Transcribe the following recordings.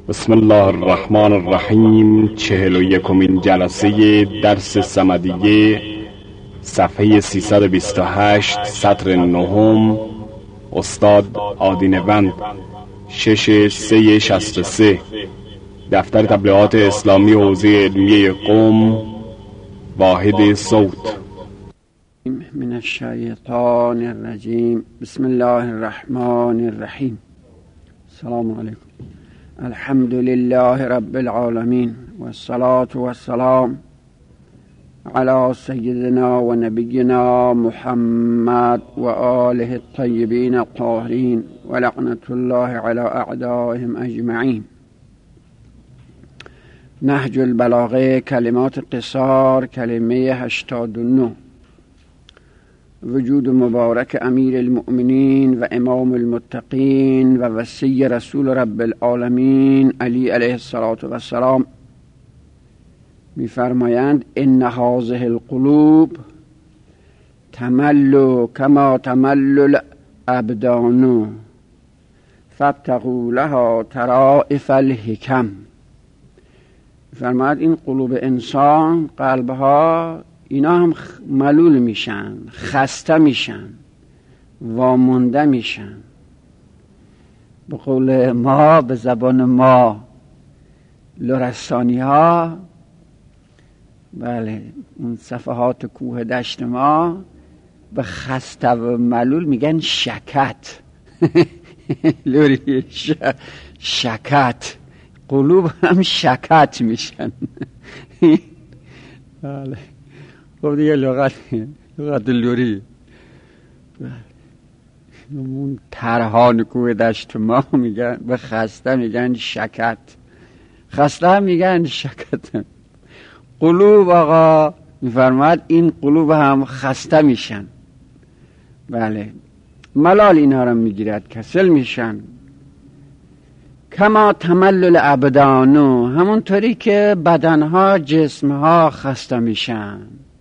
بسم الله الرحمن الرحیم. 41مین جلسه درس صمدیه، صفحه 328، سطر 9. استاد آدینوند، 6/3/63. دفتر تبلیغات اسلامی حوزه علمیه قم، واحد صوت. من الشیطان الرجیم. بسم الله الرحمن الرحیم. السلام علیکم. الحمد لله رب العالمین و الصلاة و السلام علی سیدنا و نبینا محمد و آله الطیبین الطاهرین و لعنت الله علی اعدائهم اجمعین. نهج البلاغه، کلمات قصار، کلمه 89. وجود مبارک امیر المؤمنین و امام المتقین و وصی رسول رب العالمین علی علیه السلام می‌فرمایند ان هذه القلوب تمل کما تمل الابدان فابتغوا لها طرائف الحکم. می‌فرماید این قلوب انسان، قلبها، اینا هم ملول میشن، خسته میشن، وامونده میشن. به قول ما، به زبان ما لرستانی ها، بله، اون صفحات کوه دشت ما به خسته و ملول میگن شکت. لوری شکت. قلوب هم شکت میشن. بله، خب دیگه لغت لوری. اون ترهان کوه دشت ما میگن به خسته میگن شکت، خسته هم میگن شکت. قلوب آقا میفرماد این قلوب هم خسته میشن. بله، ملال اینا رو میگیرد، کسل میشن. کما تمل الابدان، همونطوری که بدنها، جسمها خسته میشن.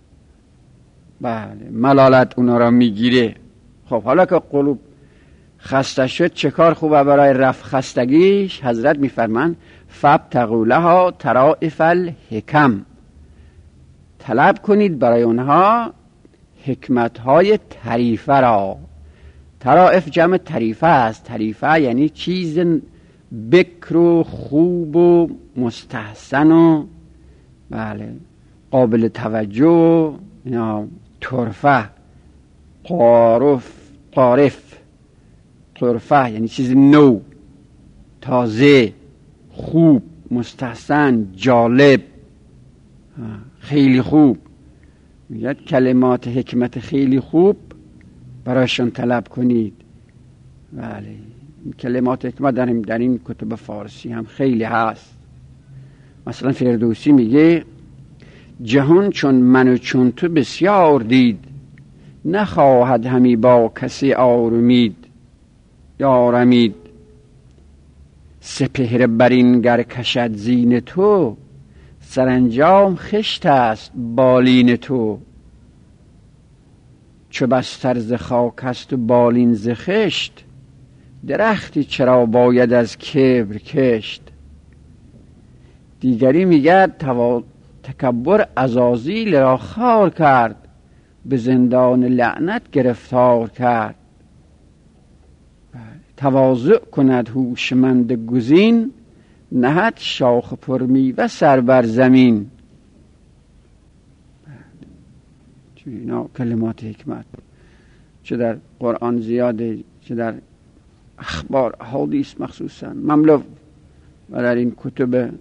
بله، ملالت اونا را میگیره. خب حالا که قلوب خسته شد، چه کار خوبه برای رفع خستگیش؟ حضرت میفرمان فابتغوا لها طرائف الحکم، طلب کنید برای اونها حکمتهای طریفه را. طرائف جمع طریفه است. طریفه یعنی چیز بکر و خوب و مستحسن و بله قابل توجه. اینا طرفه، قارف، طرفه یعنی چیز نو، تازه، خوب، مستحسن، جالب، خیلی خوب. میگه کلمات حکمت خیلی خوب برایشون طلب کنید. بله، کلمات حکمت در این کتب فارسی هم خیلی هست. مثلا فردوسی میگه جهان چون من و چون تو بسیار دید، نخواهد همی با کسی آرمید یارمید. سپهر برین گر کشد زین تو، سرانجام خشت است بالین تو. چو بستر ز خاک است و بالین ز خشت، درختی چرا باید از کبر کشت. دیگری میگه تکبر عزازیل را خار کرد، به زندان لعنت گرفتار کرد. تواضع کند هوشمند گزین، نهد شاخ پرمیوه سر بر زمین. اینا کلمات حکمت، چه در قرآن زیاده، چه در اخبار حدیث مخصوصا مملو، و در این کتب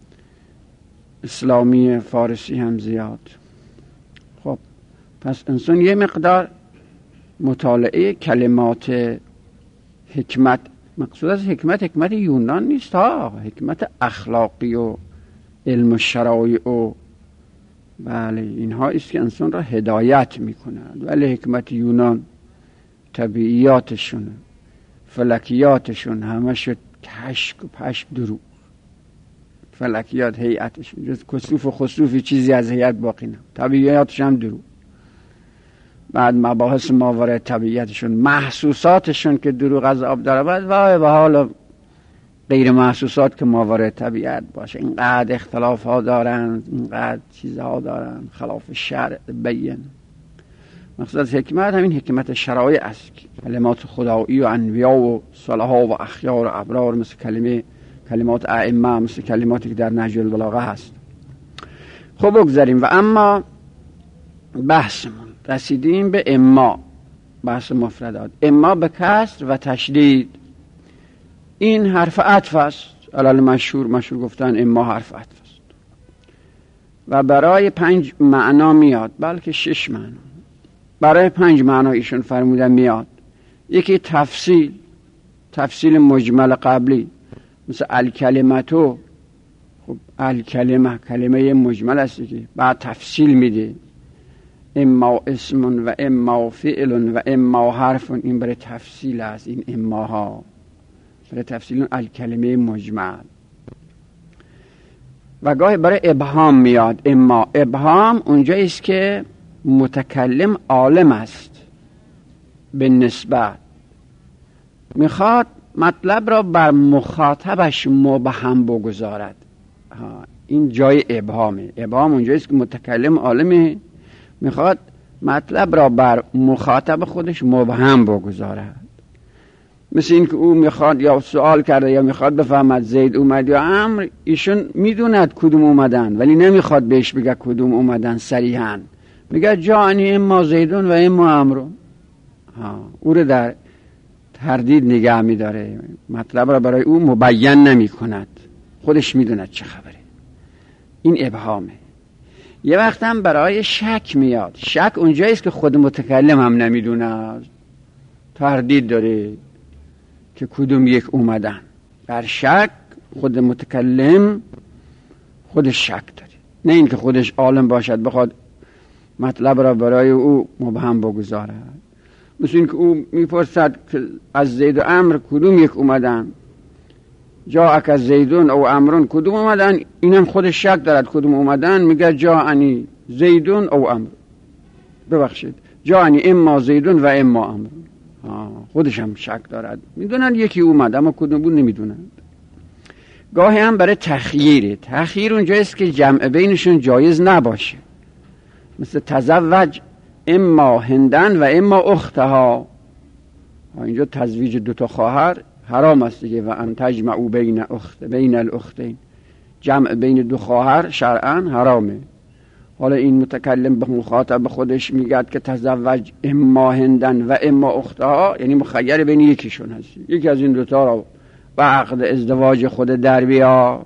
اسلامی فارسی هم زیاد. خب پس انسان یه مقدار مطالعه کلمات حکمت، مقصود از حکمت یونان نیست ها، حکمت اخلاقی و علم و شرایع و بله اینها است که انسان را هدایت میکند. ولی حکمت یونان طبیعیاتشون، فلکیاتشون همه شد کشک و پشک درو. فلکیات هیئتشون جز کسوف و خسوفی چیزی از هیئت باقی نه، طبیعیاتش هم درو. بعد مباحث ماورای طبیعتشون، محسوساتشون که دروغ از آب در آمد، وای به حال غیر محسوسات که ماورای طبیعت باشه. اینقدر اختلاف ها دارن، اینقدر چیزها دارن خلاف شرع بین. مقصود از حکمت همین حکمت شرایع است. کلمات خدایی و انبیا و صالحا و اخیار و ابرار مثل کلمات ائمه، مثل کلماتی که در نهج البلاغه هست. خب بگذاریم. و اما بحثمون رسیدیم به اما، بحث مفردات. اما به کسر و تشدید، این حرف عطف است. علل مشهور گفتن اما حرف عطف است و برای 5 معنا میاد، بلکه 6 معنا. برای 5 معنا ایشون فرمودن میاد. یکی تفصیل مجمل قبلی، مثل الکلمتو. خب کلمه مجمل است که بعد تفصیل میده، اما اسم و اما فعل و اما حرف. این برای تفصیل است. این اماها برای تفصیل الکلمه مجمل. و گاهی برای ابهام میاد. اما ابهام اونجایی است که متکلم عالم است، به نسبت میخواد مطلب را بر مخاطبش مبهم بگذارد. این جای ابهامه. ابهام اونجایی است که متکلم عالمه، میخواد مطلب را بر مخاطب خودش مبهم بگذارد. مثل این که او میخواد یا سوال کرده یا میخواد بفهمد زید اومد یا عمرو. ایشون میدوند کدوم اومدن ولی نمیخواد بهش بگه کدوم اومدن صریحاً. میگه جانی اما زیدون و اما عمرو. او رو در تردید نگه میداره، مطلب را برای او مبین نمی کند، خودش میدوند چه خبره. این ابهامه. یه وقت هم برای شک میاد. شک اونجایی است که خود متکلم هم نمیدونه، تردید داره که کدوم یک اومدن. در شک خود متکلم خودش شک داره، نه این که خودش عالم باشد بخواد مطلب را برای او مبهم بگذارد. مثل این که او میپرسد که از زید و عمرو کدوم یک اومدن، جاءک از زیدون او عمرون کدوم اومدن. اینم خودش شک دارد کدوم اومدن. میگه جاءنی زیدون او عمرو. ببخشید، جاءنی اما زیدون و اما عمرون. خودش هم شک دارد. میدونن یکی اومد اما کدوم بود نمیدونند. گاهی هم برای تخییره. تخییر اونجاییست که جمع بینشون جایز نباشه، مثل تزوج اما هندن و اما اختها. اینجا تزویج 2 خواهر حرام است دیگه. و ان تجمعوا بین الاختین، جمع بین 2 خواهر شرعاً حرامه. حالا این متکلم به مخاطب خودش میگه که تزوج اما هندن و اما اختها، یعنی مخیر بین یکیشون هست، یکی از این 2 تا رو به عقد ازدواج خود در بیا.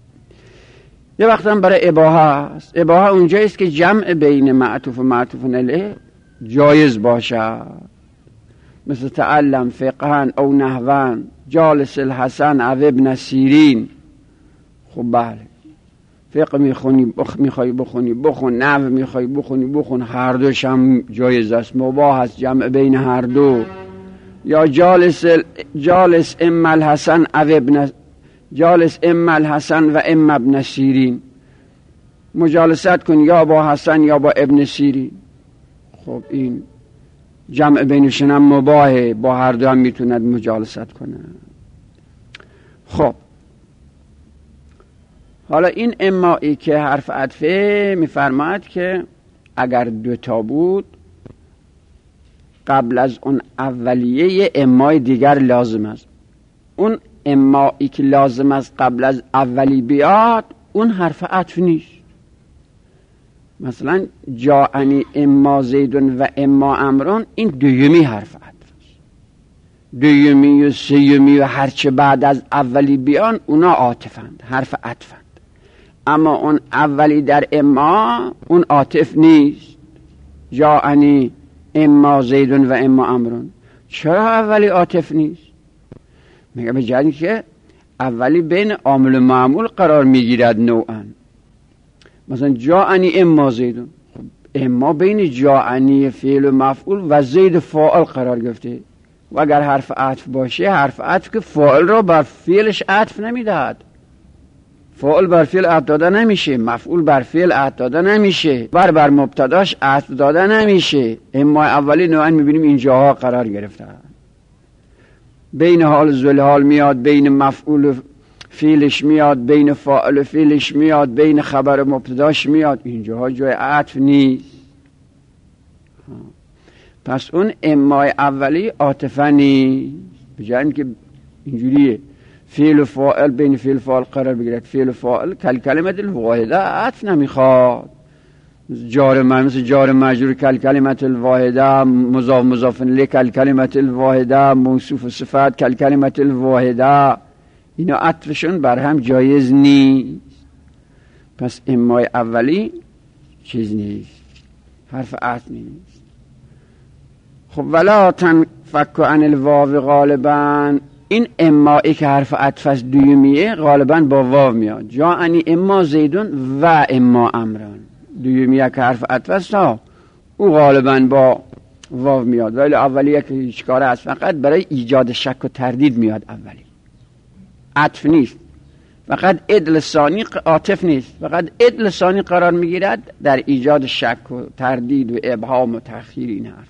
یه وقت هم برای اباحه است. اباحه اونجاییست که جمع بین معطوف و معطوف علیه جایز باشه، مثل تعلم فقهن او نحون جالس الحسن او ابن سیرین. خب بله، فقه میخوای بخونی بخون، نحو میخوای بخونی بخون، هر دوش هم جایز است، مباح است جمع بین هر دو. یا جالس اما الحسن او ابن، جالس اما الحسن و اما ابن سیرین، مجالست کن یا با حسن یا با ابن سیرین. خب این جمع بینشون هم مباحه، با هر دو هم میتوند مجالست کنه. خب حالا این امایی که حرف عطفه میفرماید که اگر 2 تا بود قبل از اون اولیه امای دیگر لازم است. اون امایی که لازم است قبل از اولی بیاد اون حرف عطف نیست. مثلا جاءنی اما زیدون و اما عمرون، این دومی حرف عطف است. دومی و سیومی و هرچه بعد از اولی بیان اونا عاطفند، حرف عطفند. اما اون اولی در اما اون عاطف نیست. جاءنی اما زیدون و اما عمرون. چرا اولی عاطف نیست؟ میگه به جهتی که اولی بین عامل و معمول قرار میگیرد نوعا. مثلا جاءنی اما زیدون، خب اما بین جاءنی فعل و مفعول و زید فاعل قرار گرفته. و اگر حرف عطف باشه، حرف عطف که فاعل را بر فعلش عطف نمیدهد. فاعل بر فعل عطف داده نمیشه، مفعول بر فعل عطف داده نمیشه، بر مبتداش عطف داده نمیشه. اما اولی نوعا میبینیم اینجاها قرار گرفته. بین حال ذوالحال میاد، بین مفعول فعلش میاد، بین فاعل فعلش میاد، بین خبر مبتداش میاد. اینجاها جای عطف نیست. پس اون امای اولی عاطفه نیست. بجای اینکه اینجوریه فعل و فاعل بین فعل و فاعل قرار بگیرد، فعل و فاعل کلمت الواحده عطف نمیخواد. مثل جار مجرور کلمت الواحده، مضاف مضاف الیه کلمت الواحده، موصوف و صفت کلمت الواحده، اینا عطفشون بر هم جایز نیست. پس امای اولی چیز نیست، حرف عطف نیست. خب ولا تنفک عن الواو غالبا، این امایی که حرف عطف است دویمیه غالبا با واو میاد. جاءنی اما زیدون و اما امران، دویمیه که حرف عطف است او غالبا با واو میاد، ولی اولیه که هیچ کار است، فقط برای ایجاد شک و تردید میاد. اولی عطف نیست، فقط ادل ثانی عاطف نیست، فقط ادل ثانی قرار میگیرد در ایجاد شک و تردید و ابهام و تأخیر این حرف.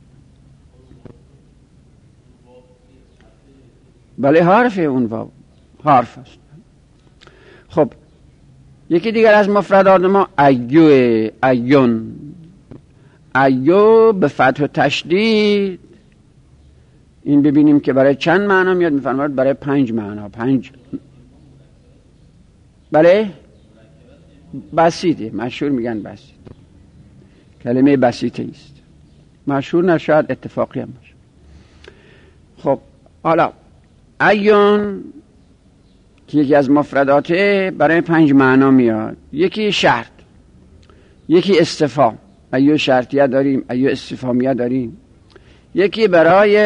بله حرف اون واو حرف است. خب یکی دیگر از مفردات ما ایو، ایون، ایو به فتح و تشدید. این ببینیم که برای چند معنا میاد. میفرماید برای 5 معنا. 5 بله بسیطه، مشهور میگن بسیط، کلمه بسیطه است، مشهور نشاید اتفاقی هم باشه. خب حالا ایون که یکی از مفرداته برای 5 معنا میاد. یکی شرط، یکی استفهام، ایو شرطیه داریم، ایو استفهامیه داریم. یکی برای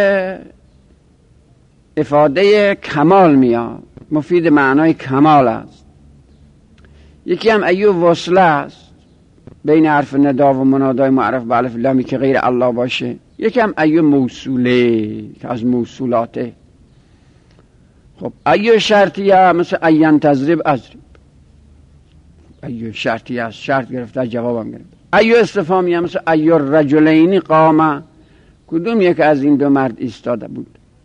افاده کمال میاد، مفید معنای کمال است. یکی هم ایو وصله است، بین حرف ندا و منادای معرف به الف لامی که غیر الله باشه. یکی هم ایو موصوله که از موصولاته. خب ایو شرطیه مثل این تضرب اضرب، ایو شرطیه است، شرط گرفته جوابم گرفته. ایو استفهامیه مثل ایو رجلین قامه، کدوم یک از این دو مرد ایستاده بود.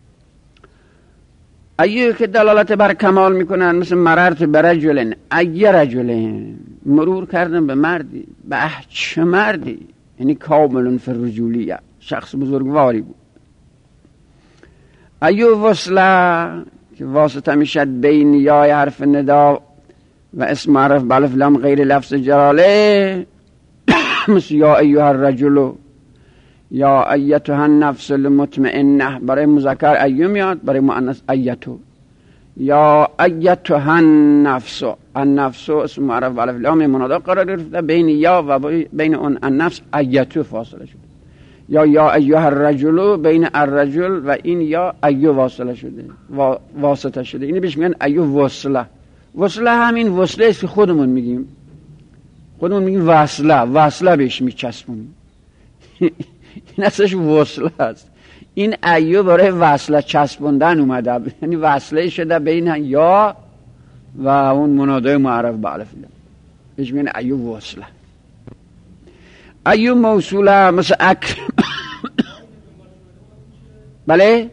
ایو که دلالت بر کمال میکنن مثل مررت برجلن، ای رجلن، مرور کردن به مردی، به چه مردی، یعنی کاملون فی الرجولیه، شخص بزرگواری بود. ایو وصله که واسطه میشد بین یای حرف ندا و اسم معرف بالف لام غیر لفظ جلاله مثل یا ایها الرجل، یا ایتها النفس المطمئنه. برای مذکر ایو میاد، برای مؤنث ایتو. یا ایتها النفس، النفس اسم معرف بالف لام منادا قرار گرفته، بین یا و بین اون النفس ایتو فاصله شده. یا ایها الرجل، بین الرجل و این یا ایو واصله شده، واسطه شده. اینی بهش میگن ایو وصله. وصله همین وصله است که خودمون میگیم وصله، وصله بهش میچسبونیم. این اصلش وصله است. این ایو برای وصله چسبوندن اومده، یعنی وصله شده بین یا و اون منادای معرف به الف لام، بهش میگن ایو وصله. ایو موصوله مثل اکرم بله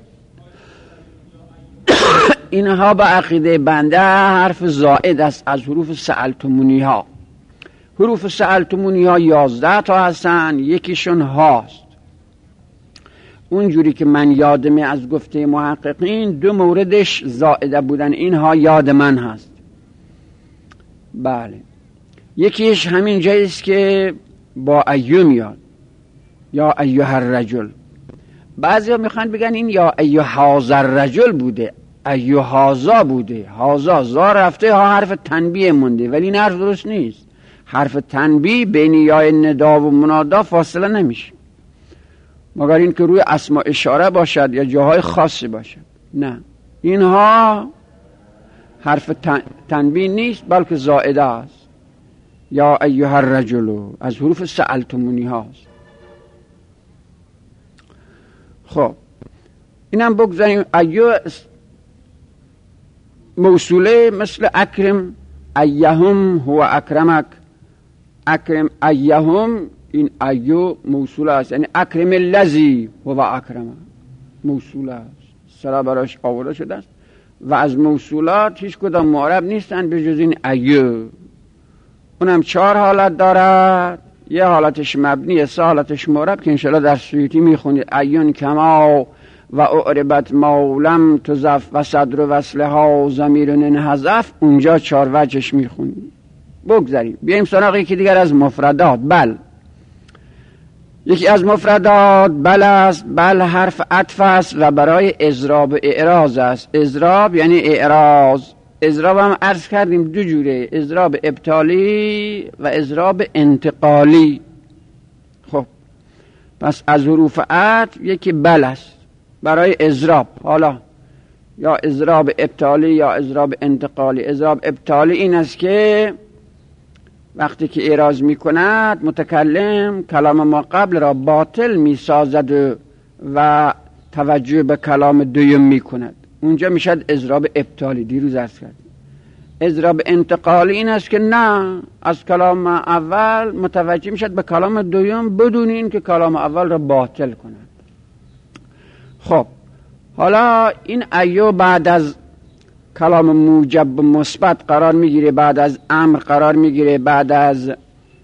اینها با عقیده بنده حرف زائد است از حروف سألتمونی ها. حروف سألتمونی ها 11 تا هستن، یکیشون هاست. اونجوری که من یادمه از گفته محققین 2 موردش زائده بودن، اینها یاد من هست. بله یکیش همین جاییست که با ایو میاد، یا ایها الرجل. بعضی ها میخوان بگن این یا ایها هذا الرجل بوده، ایها هذا بوده، هذا زا رفته، ها حرف تنبیه مونده، ولی این حرف درست نیست. حرف تنبیه بین یا ندا و منادا فاصله نمیشه، مگر این که روی اسما اشاره باشد یا جاهای خاصی باشد. نه، اینها حرف تنبیه نیست بلکه زائده است. یا ایها الرجل از حروف سألتمونی هاست. خب اینم بگذاریم. ایو موصوله مثل اکرم ایهم هو اکرمک، اکرم ایهم، این ایو موصوله است، یعنی اکرم الذی هو اکرمک موصوله است. اصطلاح براش آورده شده است و از موصولات هیچ کدام معرب نیستن به جز این ایو. اونم 4 حالت دارد، یه حالتش مبنی، 3 حالتش معرب که انشاءالله در سیوطی میخونید. ایون کما و اعربت مولم تزف و صدر وصلها ضمیر انحذف، اونجا 4 وجهش میخونید. بگذاریم بیاییم سراغ یکی دیگر از مفردات. بل یکی از مفردات بل است. بل حرف عطف است و برای اضراب اعراض است. اضراب یعنی اعراض. اضراب هم عرض کردیم 2 جوره، اضراب ابطالی و اضراب انتقالی. خب پس از حروف عطف یکی بل است برای اضراب. حالا یا اضراب ابطالی یا اضراب انتقالی. اضراب ابطالی این است که وقتی که اعراض می کند متکلم کلام ما قبل را باطل می سازد و توجه به کلام دوم می کند، اونجا می شد اضراب ابطالی. دیروز عرض کردیم. اضراب انتقالی این است که نه، از کلام اول متوجه می شد به کلام دوم بدون این که کلام اول را باطل کند. خب حالا این ایو بعد از کلام موجب مثبت قرار میگیره، بعد از امر قرار میگیره، بعد از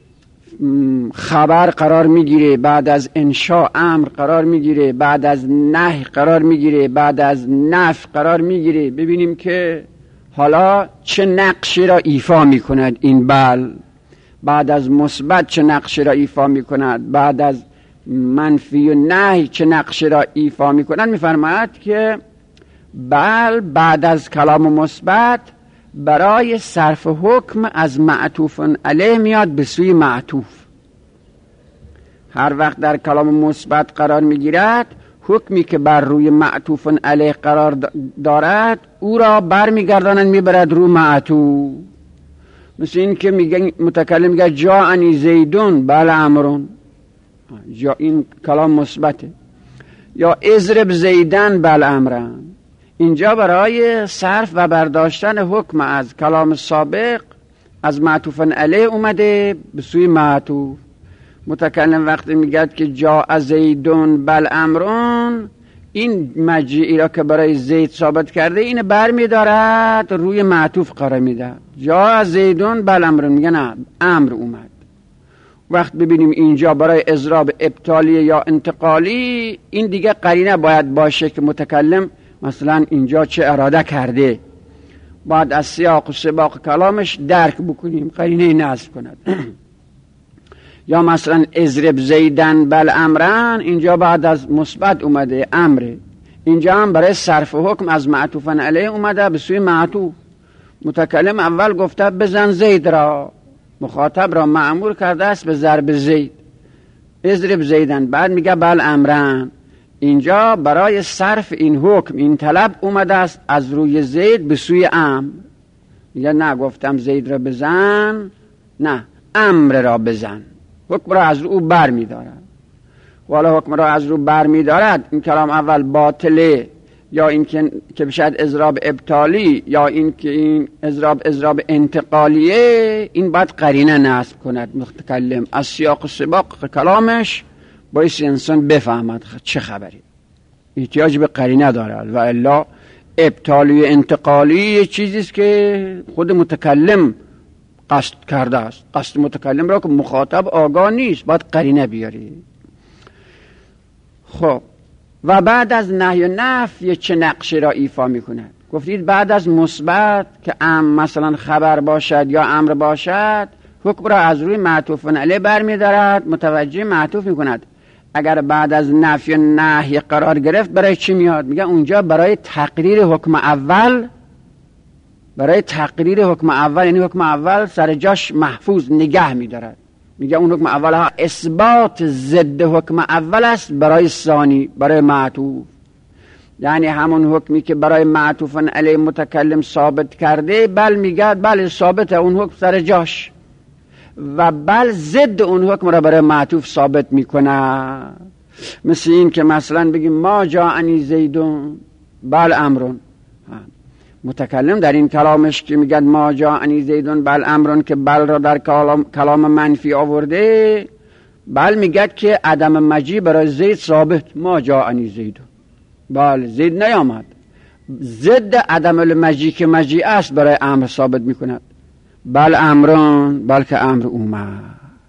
خبر قرار میگیره، بعد از انشاء امر قرار میگیره، بعد از نهی قرار میگیره، بعد از نفی قرار میگیره. ببینیم که حالا چه نقشی را ایفا میکند این بل. بعد از مثبت چه نقشی را ایفا میکند، بعد از منفی و نهی چه نقشی را ایفا میکند. میفرماید که بل بعد از کلام مثبت برای صرف حکم از معطوف علیه میاد به سوی معطوف. هر وقت در کلام مثبت قرار میگیرد، حکمی که بر روی معطوف علیه قرار دارد او را برمیگرداند میبرد رو معطوف. مثل این که میگه متکلم میگه جاءنی زیدون بل امرون، یا این کلام مثبته. یا اضرب زیدن بل امرن، اینجا برای صرف و برداشتن حکم از کلام سابق از معطوف علیه اومده به سوی معطوف. متکلم وقتی میگه که جاء زیدون بل امرون، این مجیئی را که برای زید ثابت کرده اینه برمیدارد روی معطوف قرار میده. جاء زیدون بل امرون، میگه نه امر اومد. وقت ببینیم اینجا برای اضراب ابطالی یا انتقالی، این دیگه قرینه باید باشه که متکلم مثلا اینجا چه اراده کرده، بعد از سیاق و سباق کلامش درک بکنیم، قرینه نصب کند. یا مثلا اضرب زیدن بل امرن، اینجا بعد از مثبت اومده امره، اینجا هم برای صرف حکم از معطوف علیه اومده به سوی معطوف. متکلم اول گفته بزن زید را، مخاطب را مأمور کرده است به ضرب زید، اضرب زیدن، بعد میگه بل امرن، اینجا برای صرف این حکم این طلب اومده است از روی زید به سوی امر. میگه نه گفتم زید را بزن، نه امر را بزن، حکم را از رو بر میدارد. والا حکم را از رو بر میدارد، این کلام اول باطله، یا این که بشد اضراب ابطالی، یا این که این اضراب انتقالیه، این باید قرینه نصب کند متکلم از سیاق و سباق کلامش، باید انسان بفهمد چه خبری، احتیاج به قرینه دارد. و الا ابطالی و انتقالی چیزیست که خود متکلم قصد کرده است، قصد متکلم را که مخاطب آگاه نیست، باید قرینه بیاری. خب و بعد از نهی و نفی چه نقشی را ایفا می کند؟ گفتید بعد از مثبت که مثلا خبر باشد یا امر باشد، حکم را از روی معطوف علیه برمی دارد، متوجه معطوف می کند. اگر بعد از نفی و نهی قرار گرفت برای چی میاد؟ میگه اونجا برای تقریر حکم اول، برای تقریر حکم اول، یعنی حکم اول سر جاش محفوظ نگه می دارد. میگه اون حکم اول ها اثبات ضد حکم اول است برای ثانی، برای معطوف. یعنی همون حکمی که برای معطوف علیه متکلم ثابت کرده، بل میگه بله ثابته اون حکم سر جاش، و بل ضد اون حکم را برای معطوف ثابت میکنه. مثل این که مثلا بگیم ما جاءنی زیدون بل امرون، متکلم در این کلامش که میگه ما جاءنی زیدون بل امرون، که بل را در کلام منفی آورده، بل میگه که عدم مجیء برای زید ثابت، ما جاءنی زیدون. بله زید نیامد. ضد عدم المجیع که مجیع است برای امر ثابت میکند. بل امران، بلکه امر اومد.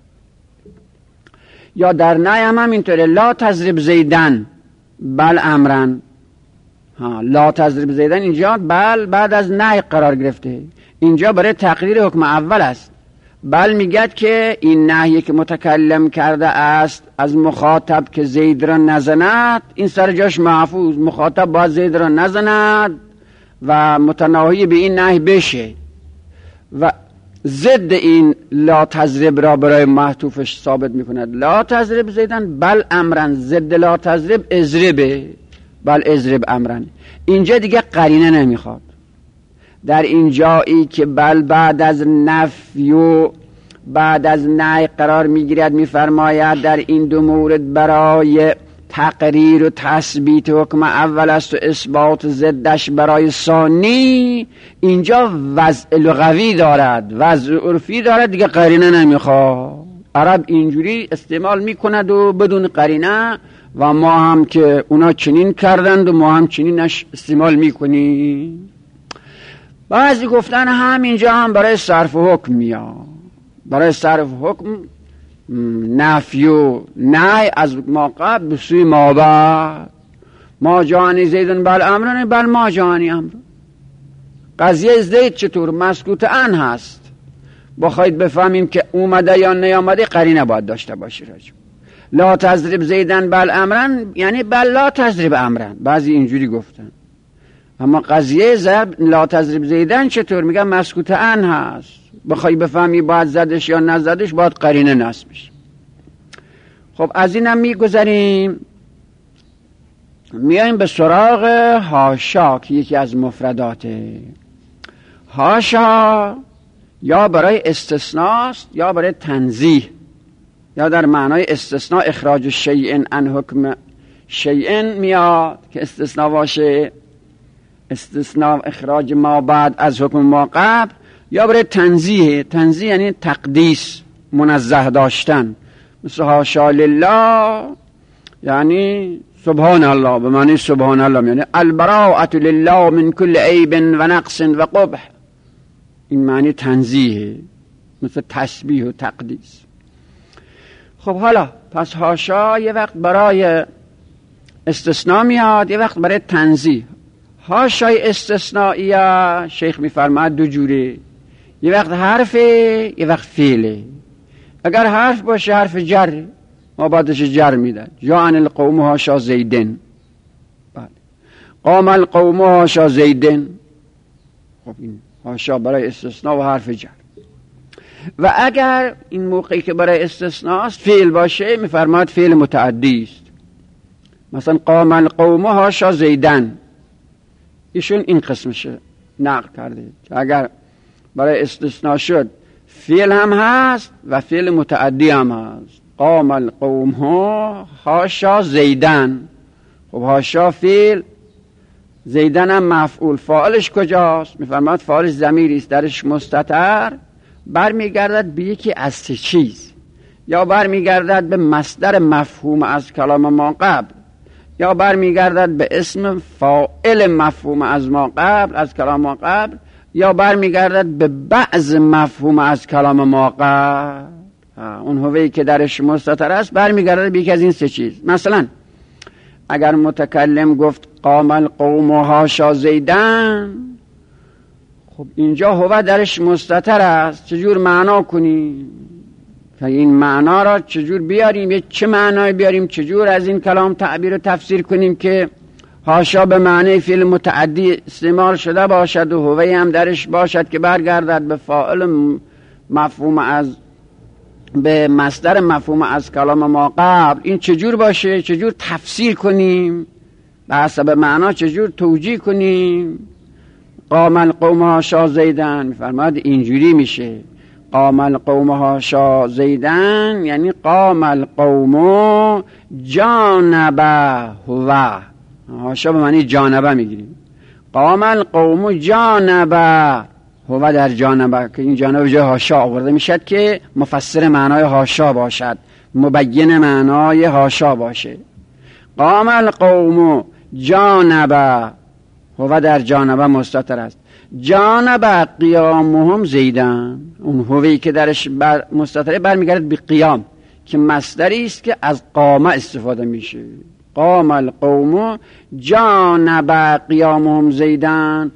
یا در نهی هم اینطوره، لا تضرب زیدن بل امرن. لا تضرب زیدن اینجا بل بعد از نهی قرار گرفته، اینجا برای تقریر حکم اول است. بل میگد که این نهی که متکلم کرده است از مخاطب که زید را نزند، این سر جاش محفوظ، مخاطب باید زید را نزند و متناهی به این نهی بشه. و ضد این لا تضرب را برای معطوفش ثابت میکند. لا تضرب زیدن بل امرن، ضد لا تضرب اضربه، بل اضرب امرن. اینجا دیگه قرینه نمیخواد. در این جایی که بل بعد از نفی و بعد از نهی قرار میگیرد، میفرماید در این دو مورد برای تقریر و تثبیت حکم اول است و اثبات ضدش برای ثانی، اینجا وضع لغوی دارد، وضع عرفی دارد، دیگه قرینه نمیخواد. عرب اینجوری استعمال میکند و بدون قرینه، و ما هم که اونا چنین کردند و ما هم چنین استعمال میکنیم. بعضی گفتن همینجا هم برای صرف حکم میاد، برای صرف حکم نفی و نهی از ما قبل به سوی ما بعد. ما جانی زیدن بل امرن، بل ما جانی امر. قضیه زید چطور مسکوت ان هست، بخواید بفهمیم که اومده یا نیامده قرینه باید داشته باشی راجب. لا تضرب زیدن بل امرن یعنی بل لا تضرب امرن، بعضی اینجوری گفتن. اما قضیه لا تضرب زیدن چطور؟ میگن مسکوت ان هست، بخوای بفهمی باید زدش یا نزدش باید قرینه نصب بشه. خب از اینم میگذاریم، میایم به سراغ حاشا که یکی از مفرداته. حاشا یا برای استثناست یا برای تنزیه، یا در معنای استثناء اخراج شیء عن حکم شیء میاد که استثناء باشه، استثناء اخراج ما بعد از حکم ما قبل، یا برای تنزیه. تنزیه یعنی تقدیس، منزه داشتن، مثل حاشا لله یعنی سبحان الله، به معنی سبحان الله یعنی البراءة لله من كل عیب و نقص و قبح. این معنی تنزیه، مثل تسبیح و تقدیس. خب حالا پس حاشا یه وقت برای استثناء میاد، یه وقت برای تنزیه. حاشای استثنائیه شیخ میفرماید دو جوره، یه وقت حرفه یه وقت فعله. اگر حرف باشه حرف جر، ما بعدش جر میدن، جاء القوم حاشا زیدن، قام القوم حاشا زیدن. خب این حاشا برای استثناء و حرف جر. و اگر این موقعی که برای استثناء است فعل باشه، میفرماید فعل متعدی است. مثلا قام القوم حاشا زیدن، ایشون این قسمش نقل کرده که اگر برای استثناء شد فعل هم هست و فعل متعدی هم هست. قام القوم حاشا زیدن. خب حاشا فعل، زیدن هم مفعول، فاعلش کجاست؟ میفرماید فاعلش ضمیری است درش مستتر، برمیگردد به یکی از سه چیز، یا برمیگردد به مصدر مفهوم از کلام ما قبل، یا برمیگردد به اسم فاعل مفهوم از ما قبل، از کلام ما قبل، یا برمیگردد به بعض مفهوم از کلام ما قبل. اون هویی که درش مستتر است برمیگردد به یکی از این سه چیز. مثلا اگر متکلم گفت قام القوم حاشا زیدن، خب اینجا هو درش مستتر است، چجور معنا کنیم؟ این معنا را چجور بیاریم؟ چه معنای بیاریم؟ چجور از این کلام تعبیر و تفسیر کنیم که حاشا به معنی فعل متعدی استعمال شده باشد و هوی هم درش باشد که برگردد به فاعل مفهوم از، به مصدر مفهوم از کلام ما قبل. این چجور باشه؟ چجور تفسیر کنیم؟ به حسب معنا چجور توجیه کنیم؟ قام القوم حاشا زیدن، میفرماید اینجوری میشه. قام القوم حاشا زیدن یعنی قام القوم جانبه هو. حاشا به معنی جانبه میگیریم. قام القوم جانبه هو، در جانبه که این جانبه جای حاشا آورده میشد که مفسر معنای حاشا باشد، مبین معنای حاشا باشه. قام القوم جانب هو در جانب مستتر است. جانب قیامهم زیدن، اون هوی که درش مستتره برمیگرد به قیام که مصدری است که از قام استفاده میشه. قام القوم جانب قیامهم زیدن،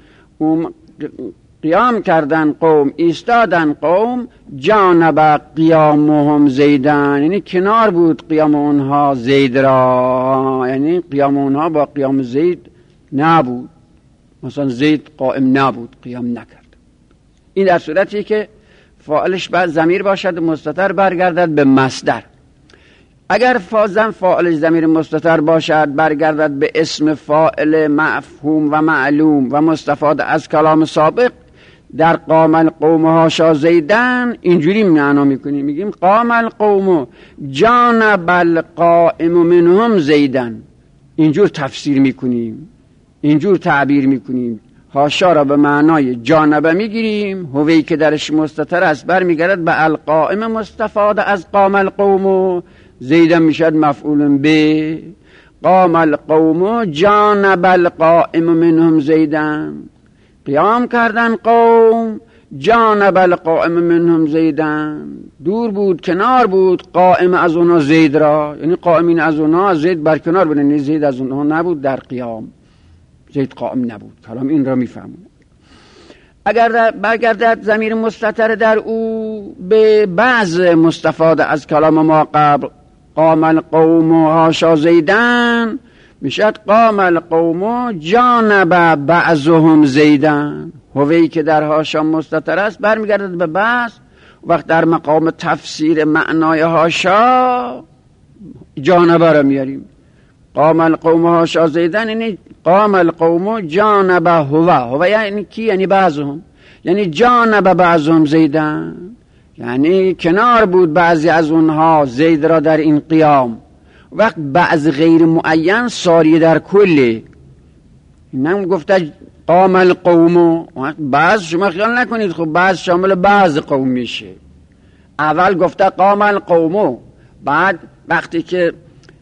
قیام کردن قوم، ایستادن قوم جانب قیامهم زیدن، یعنی کنار بود قیام اونها زید را، یعنی قیام اونها با قیام زید نبود، مثلا زید قائم نبود، قیام نکرد. این در صورتی که فاعلش بعد ضمیر باشد مستتر برگردد به مصدر. اگر فاعلش ضمیر مستتر باشد برگردد به اسم فاعل مفهوم و معلوم و مستفاد از کلام سابق، در قام القوم هاشا زیدن اینجوری معنا میکنیم، میگیم قام القوم جانب القائم منهم زیدن، اینجور تفسیر میکنیم، اینجور تعبیر میکنیم. هاشا را به معنای جانبه میگیریم، هوی که درش مستتر است برمیگردد به القائم مستفاد از قام القوم، زیدن میشد مفعول به. قام القوم جانب القائم منهم زیدن، قیام کردن قوم جانب القائم منهم زیدن، دور بود کنار بود قائم از اونها زید را، یعنی قائمین از اونها زید بر کنار بودن، یعنی زید از اونها نبود در قیام، زید قائم نبود. کلام این را میفهمونه. اگر برگردد ضمیر مستتر در او به بعض مستفاد از کلام ما قبل، قام القوم هاشا زیدن، میشد قام القوم جانب بعضهم زیدن، هوی که در هاشا مستتر است برمیگردد به بعض. وقت در مقام تفسیر معنای هاشا جانبه را میاریم. قام القوم هاشا زیدن یعنی قام القوم جانب هو یعنی کی؟ یعنی بعضهم، یعنی جانب بعضهم زیدن، یعنی کنار بود بعضی از اونها زید را در این قیام. وقت بعض غیر معین ساری در کلی، اینم گفته قام القوم، بعض شما خیال نکنید خب بعض شامل بعض قوم میشه. اول گفته قام القوم، بعد وقتی که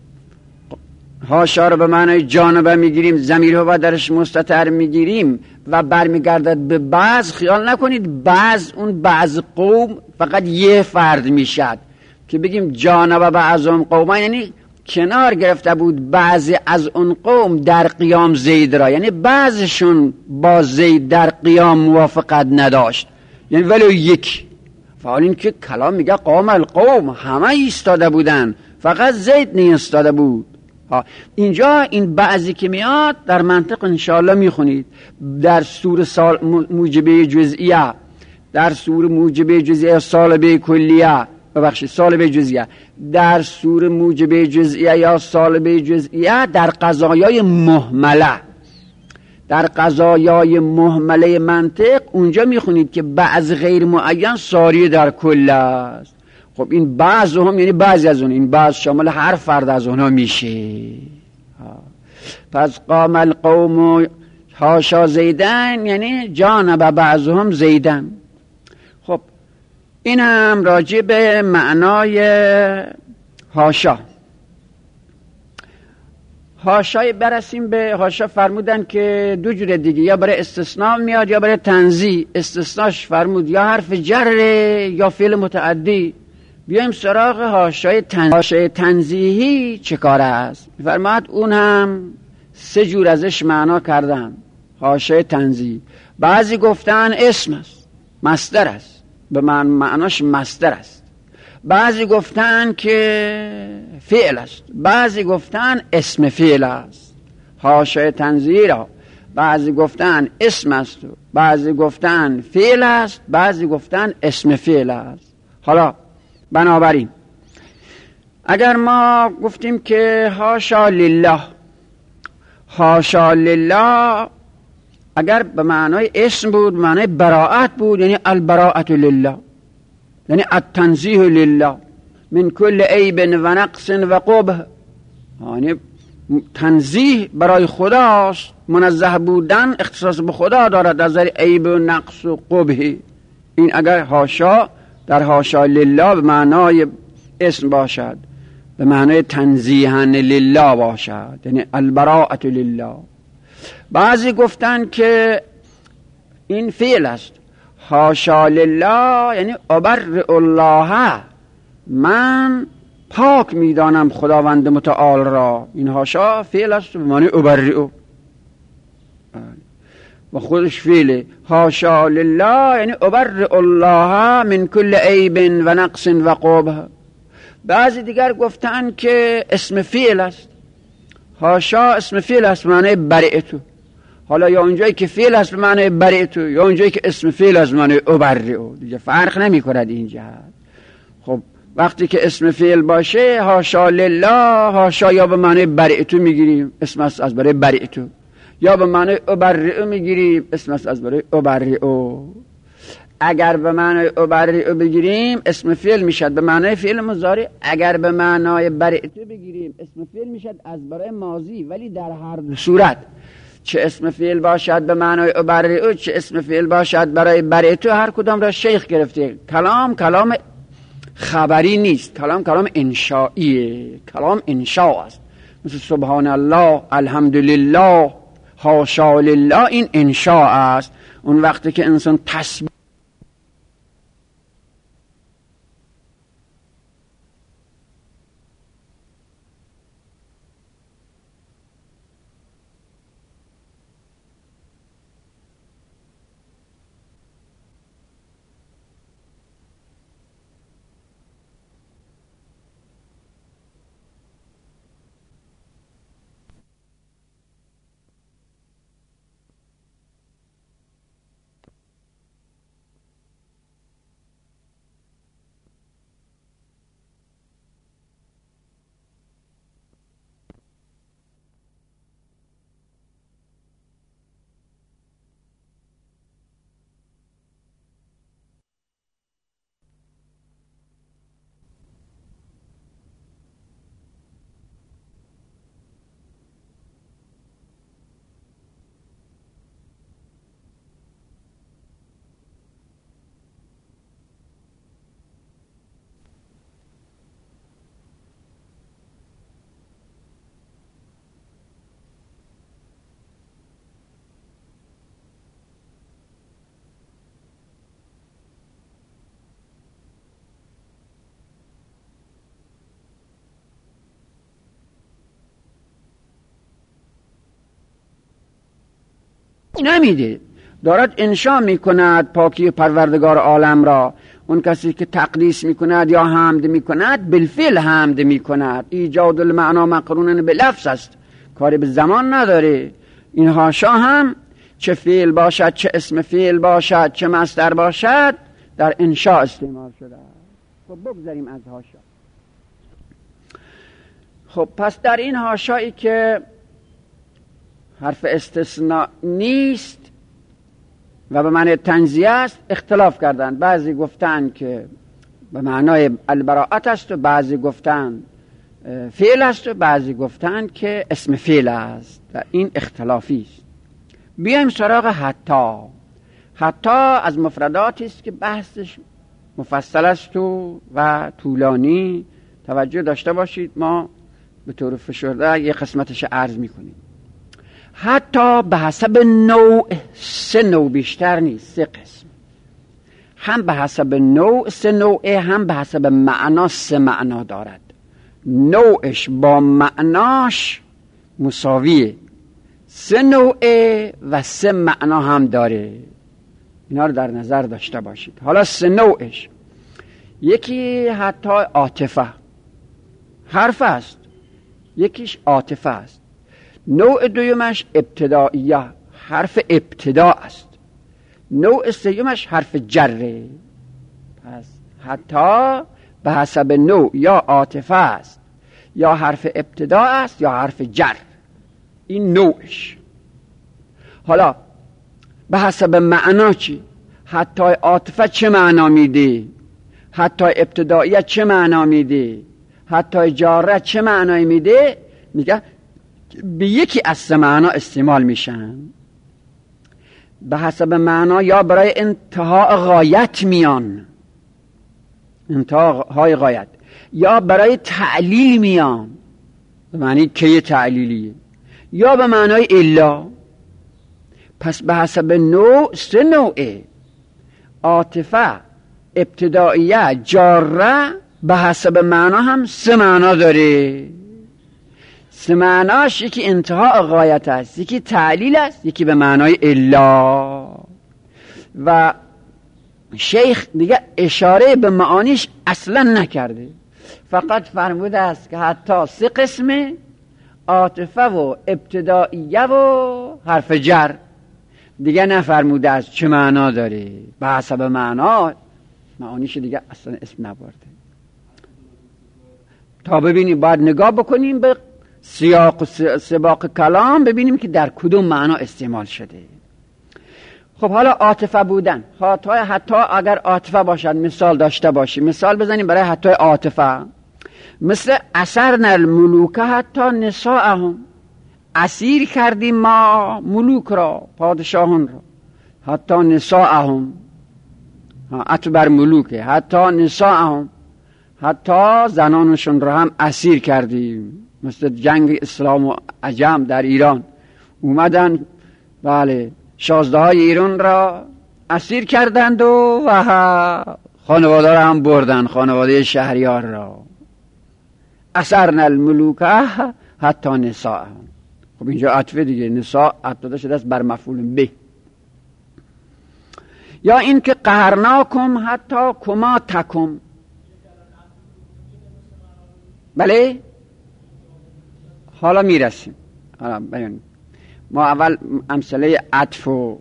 هاشا رو به معنای جانبه میگیریم، ضمیر هو درش مستتر میگیریم و برمیگردد به بعض، خیال نکنید بعض اون بعض قوم فقط یه فرد میشد که بگیم جانبه بعضهم قوم، یعنی کنار گرفته بود بعضی از اون قوم در قیام زید را، یعنی بعضشون با زید در قیام موافقت نداشت، یعنی ولی یک. فعال این که کلام میگه قام القوم همه ایستاده بودن، فقط زید نیستاده بود. اینجا این بعضی که میاد در منطق انشاءالله میخونید در سور موجبه جزئیه، در سور موجبه جزئیه سالبه کلیه، سالبه جزئیه، در سور موجبه جزئیه یا سالبه جزئیه، در قضایای مهمله، در قضایای مهمله منطق اونجا میخونید که بعض غیر معین ساری در کل است. خب این بعض هم یعنی بعضی از اون، این بعض شامل هر فرد از اونها میشه. پس قام القوم هاشا زیدن یعنی جانب بعضهم زیدن. خب این هم راجع به معنای هاشا. هاشای برسیم به هاشا. فرمودن که دو جور دیگه، یا برای استثناء میاد یا برای تنزیه. استثناش فرمود یا حرف جر یا فعل متعدی. بیایم سراغ هاشای تنزیهی چه کار است. فرمود اون هم سه جور ازش معنا کردن. هاشای تنزیهی بعضی گفتن اسم است، مصدر است، به معناش مصدر است. بعضی گفتن که فعل است، بعضی گفتن اسم فعل است. حاشیه تنزیهی را بعضی گفتن اسم است، بعضی گفتن فعل است، بعضی گفتن اسم فعل است. حالا بنابراین اگر ما گفتیم که حاشا لله، حاشا لله اگر به معنای اسم بود، به معنای براءت بود، یعنی البراءت لله، یعنی التنزیه لله من کل عیب و نقص و قبح، یعنی تنزیه برای خداست، منزه بودن اختصاص به خدا دارد از عیب و نقص و قبح. این اگر حاشا در حاشا لله به معنای اسم باشد. به معنای تنزیها لله باشد، یعنی البراءة لله. بعضی گفتن که این فعل است، حاشا لله یعنی ابرئ الله، من پاک میدانم خداوند متعال را. این حاشا فعل است به معنی ابرئ و خودش فعله. حاشا لله یعنی ابرئ الله من کل عیب و نقص و قبح. بعضی دیگر گفتن که اسم فعل است، حاشا اسم فعل است به معنی برئتو. حالا یا اونجایی که فعل است به معنی برئتو یا اونجایی که اسم فعل است به معنی ابرئ، دیگه فرق نمی کند این جهت. خب وقتی که اسم فعل باشه حاشا لله، حاشا یا به معنی برئتو میگیریم، اسم است از برای برئتو، یا به معنی ابرئ میگیریم، اسم است از برای ابرئ. اگر به معنی ابرئ بگیریم اسم فعل میشد به معنی فعل مضارع، اگر به معنای برئتو بگیریم اسم فعل میشد از برای ماضی. ولی در هر دو صورت، چه اسم فعل باشد به معنای ابرئ چه اسم فعل باشد برای برئتو، هر کدام را شیخ گرفته. کلام خبری نیست، کلام انشائیه، کلام انشاء است. مثل سبحان الله، الحمدلله، حاشا لله، این انشاء است. اون وقتی که انسان تسبیح نمیده، دارد انشا میکند پاکی پروردگار عالم را. اون کسی که تقدیس میکند یا حمد میکند بالفعل حمد میکند. ایجاد المعنا مقرون به لفظ است، کاری به زمان نداره. این حاشا هم چه فعل باشد، چه اسم فعل باشد، چه مصدر باشد، در انشا استعمال شده. خب بگذاریم از حاشا. خب پس در این حاشایی که حرف استثناء نیست و به معنی تنزیه است اختلاف کردند. بعضی گفتند که به معنای البراءت است و بعضی گفتند فعل است و بعضی گفتند که اسم فعل است. و این اختلافی است. بیایم سراغ حتی. حتی از مفرداتی است که بحثش مفصل است و طولانی. توجه داشته باشید، ما به طور فشرده یه قسمتش عرض میکنیم. حتی به حسب نوع، 3 نوع بیشتر نیست، 3 قسم. هم به حسب نوع 3 نوعه، هم به حسب معنا 3 معنا دارد. نوعش با معناش مساویه، 3 نوعه و 3 معنا هم داره. اینا رو در نظر داشته باشید. حالا 3 نوعش، یکی حتی عاطفه، حرف است، یکیش عاطفه است. نوع دویمش ابتدائیه، حرف ابتدا است. نوع سومش حرف جره. پس حتی به حسب نوع یا عاطفه است، یا حرف ابتدا است، یا حرف جر. این نوعش. حالا به حسب معنا چی؟ حتی عاطفه چه معنا میده؟ حتی ابتدائیه چه معنا میده؟ حتی جاره چه معنای میده؟ میگه به یکی از 3 معنا استعمال میشن. به حسب معنا یا برای انتهای غایت میان، انتهای غایت، یا برای تعلیل میام به معنی که تعلیلیه، یا به معنای الا. پس به حسب نوع 3 نوعه: عاطفه، ابتدائیه، جاره. به حسب معنا هم 3 معنا داره. 3 معناش یکی انتها غایت است، یکی تعلیل است، یکی به معنای الا. و شیخ دیگه اشاره به معانیش اصلا نکرده، فقط فرموده است که حتی 3 قسمه: عاطفه و ابتدائیه و حرف جر. دیگه نفرموده است چه معنا داره. به حسب معنا معانیش دیگه اصلا اسم نبرده. تا ببینیم، باید نگاه بکنیم به سیاق و سباق کلام، ببینیم که در کدوم معنا استعمال شده. خب حالا عاطفه بودن، حتی اگر عاطفه باشد مثال داشته باشیم، مثال بزنیم برای حتی عاطفه، مثل اثرنا الملوک حتی نساءهم، اسیر کردیم ما ملوک را، پادشاهان را، حتی نساءهم، حتی بر ملوکه، حتی نساءهم، حتی زنانشون را هم اسیر کردیم. مثل جنگ اسلام و عجم در ایران اومدن، بله، شازده های ایران را اسیر کردند و خانواده را هم بردن، خانواده شهریار را. اثرنا الملوک حتی نساءهم. خب اینجا عطفه دیگه، نساء عطفه شده است بر مفعول به. یا این که قهرناکم حتی کماتکم. بله، حالا میرسیم. حالا بیان ما اول امثله عطف و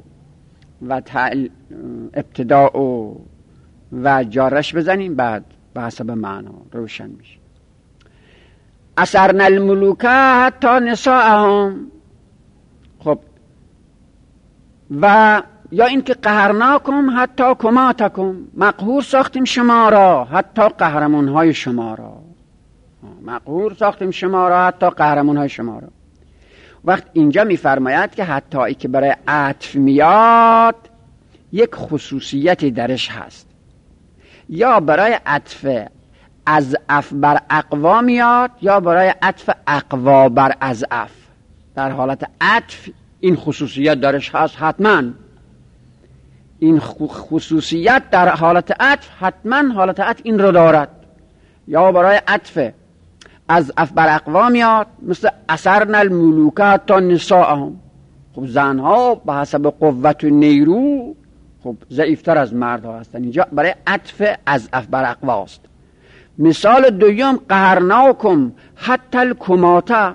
ابتداء و جارش بزنیم، بعد به حسب معنا روشن میشه. اثرنا الملوک حتی نساءهم. خب و یا این که قهرناکم حتی کماتکم، مقهور ساختیم شما را حتی قهرمانهای شما را. مقهور ساختیم شما را حتی قهرمانهای شما را. وقت اینجا میفرماید که حتی که برای عطف میاد یک خصوصیتی درش هست. یا برای عطف اضعف بر اقوا میاد، یا برای عطف اقوا بر اضعف. در حالت عطف این خصوصیت درش هست حتما. این خصوصیت در حالت عطف حتما حالت عطف این رو دارد. یا برای عطف اضعف بر اقوا میاد، مثل اثرنا الملوک حتی نساءهم. خب زنها به حسب قوت و نیرو خب ضعیفتر از مردها هستن. اینجا برای عطف اضعف بر اقوا است. مثال دوم قهرناکم حتی الکماته.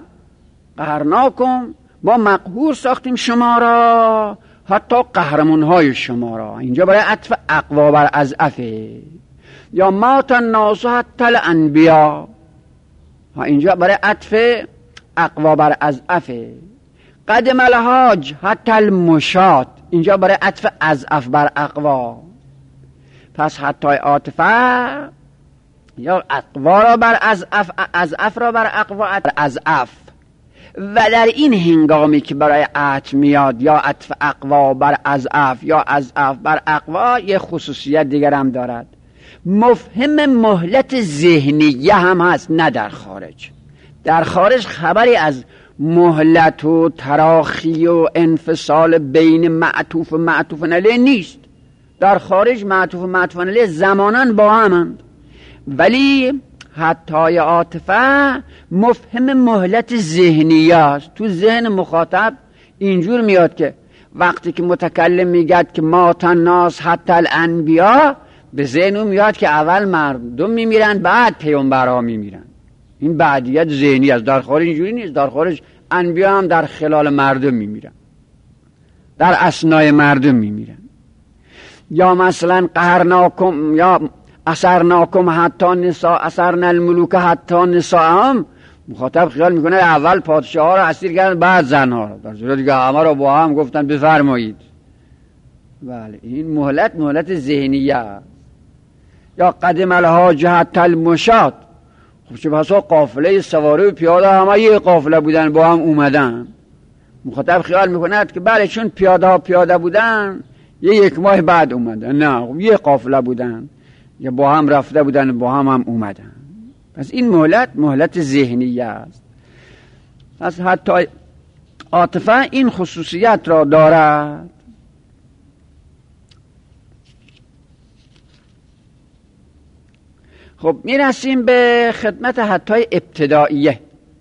قهرناکم، ما مقهور ساختیم شما را حتی قهرمانهای شما را. اینجا برای عطف اقوا بر اضعفه. یا مات الناس حتی الانبیا. اینجا برای عطف اقوا بر اضعفه. قدم الحاج حتی المشات. اینجا برای عطف اضعف بر اقوا. پس حتی عاطفه یا اقوا را بر اضعف، اضعف را بر اقوا اضعف. و در این هنگامی که برای عطف میاد یا عطف اقوا بر اضعف یا اضعف بر اقوا، یه خصوصیت دیگر هم دارد. مفهم مهلت ذهنیه هم هست، نه در خارج. در خارج خبری از مهلت و تراخی و انفصال بین معطوف و معطوف علیه نیست. در خارج معطوف و معطوف علیه زماناً با همند، ولی حتی عاطفه مفهم مهلت ذهنیه است. تو ذهن مخاطب اینجور میاد که وقتی که متکلم میگه که مات الناس حتی الانبیا، به ذهن اون میاد که اول مردم میمیرن بعد پیامبرها میمیرن. این بعدیت ذهنی است. در خارج اینجوری نیست. در خارج انبیا هم در خلال مردم میمیرن، در اثنای مردم میمیرن. یا مثلا قهرناکم یا اثرناکم حتی نساء، اثرنا الملوک حتی نساءهم. مخاطب خیال میکنه اول پادشاه ها رو اسیر کردن بعد زنها رو، در صورتی که همه رو با هم گفتن بفرمایید. بله، این مهلت ذهنیه. یا قدم الحاج حتی المشات. خب چه بسا قافله سواره و پیاده همه یه قافله بودن با هم اومدن. مخاطب خیال میکنه که بله چون پیاده بودن یک ماه بعد اومدن. نه، خب یه قافله بودن یا با هم رفته بودن با هم اومدن. پس این مهلت ذهنیه است. پس حتی عاطفه این خصوصیت را دارد. خب میرسیم به خدمت حتی ابتدائیه.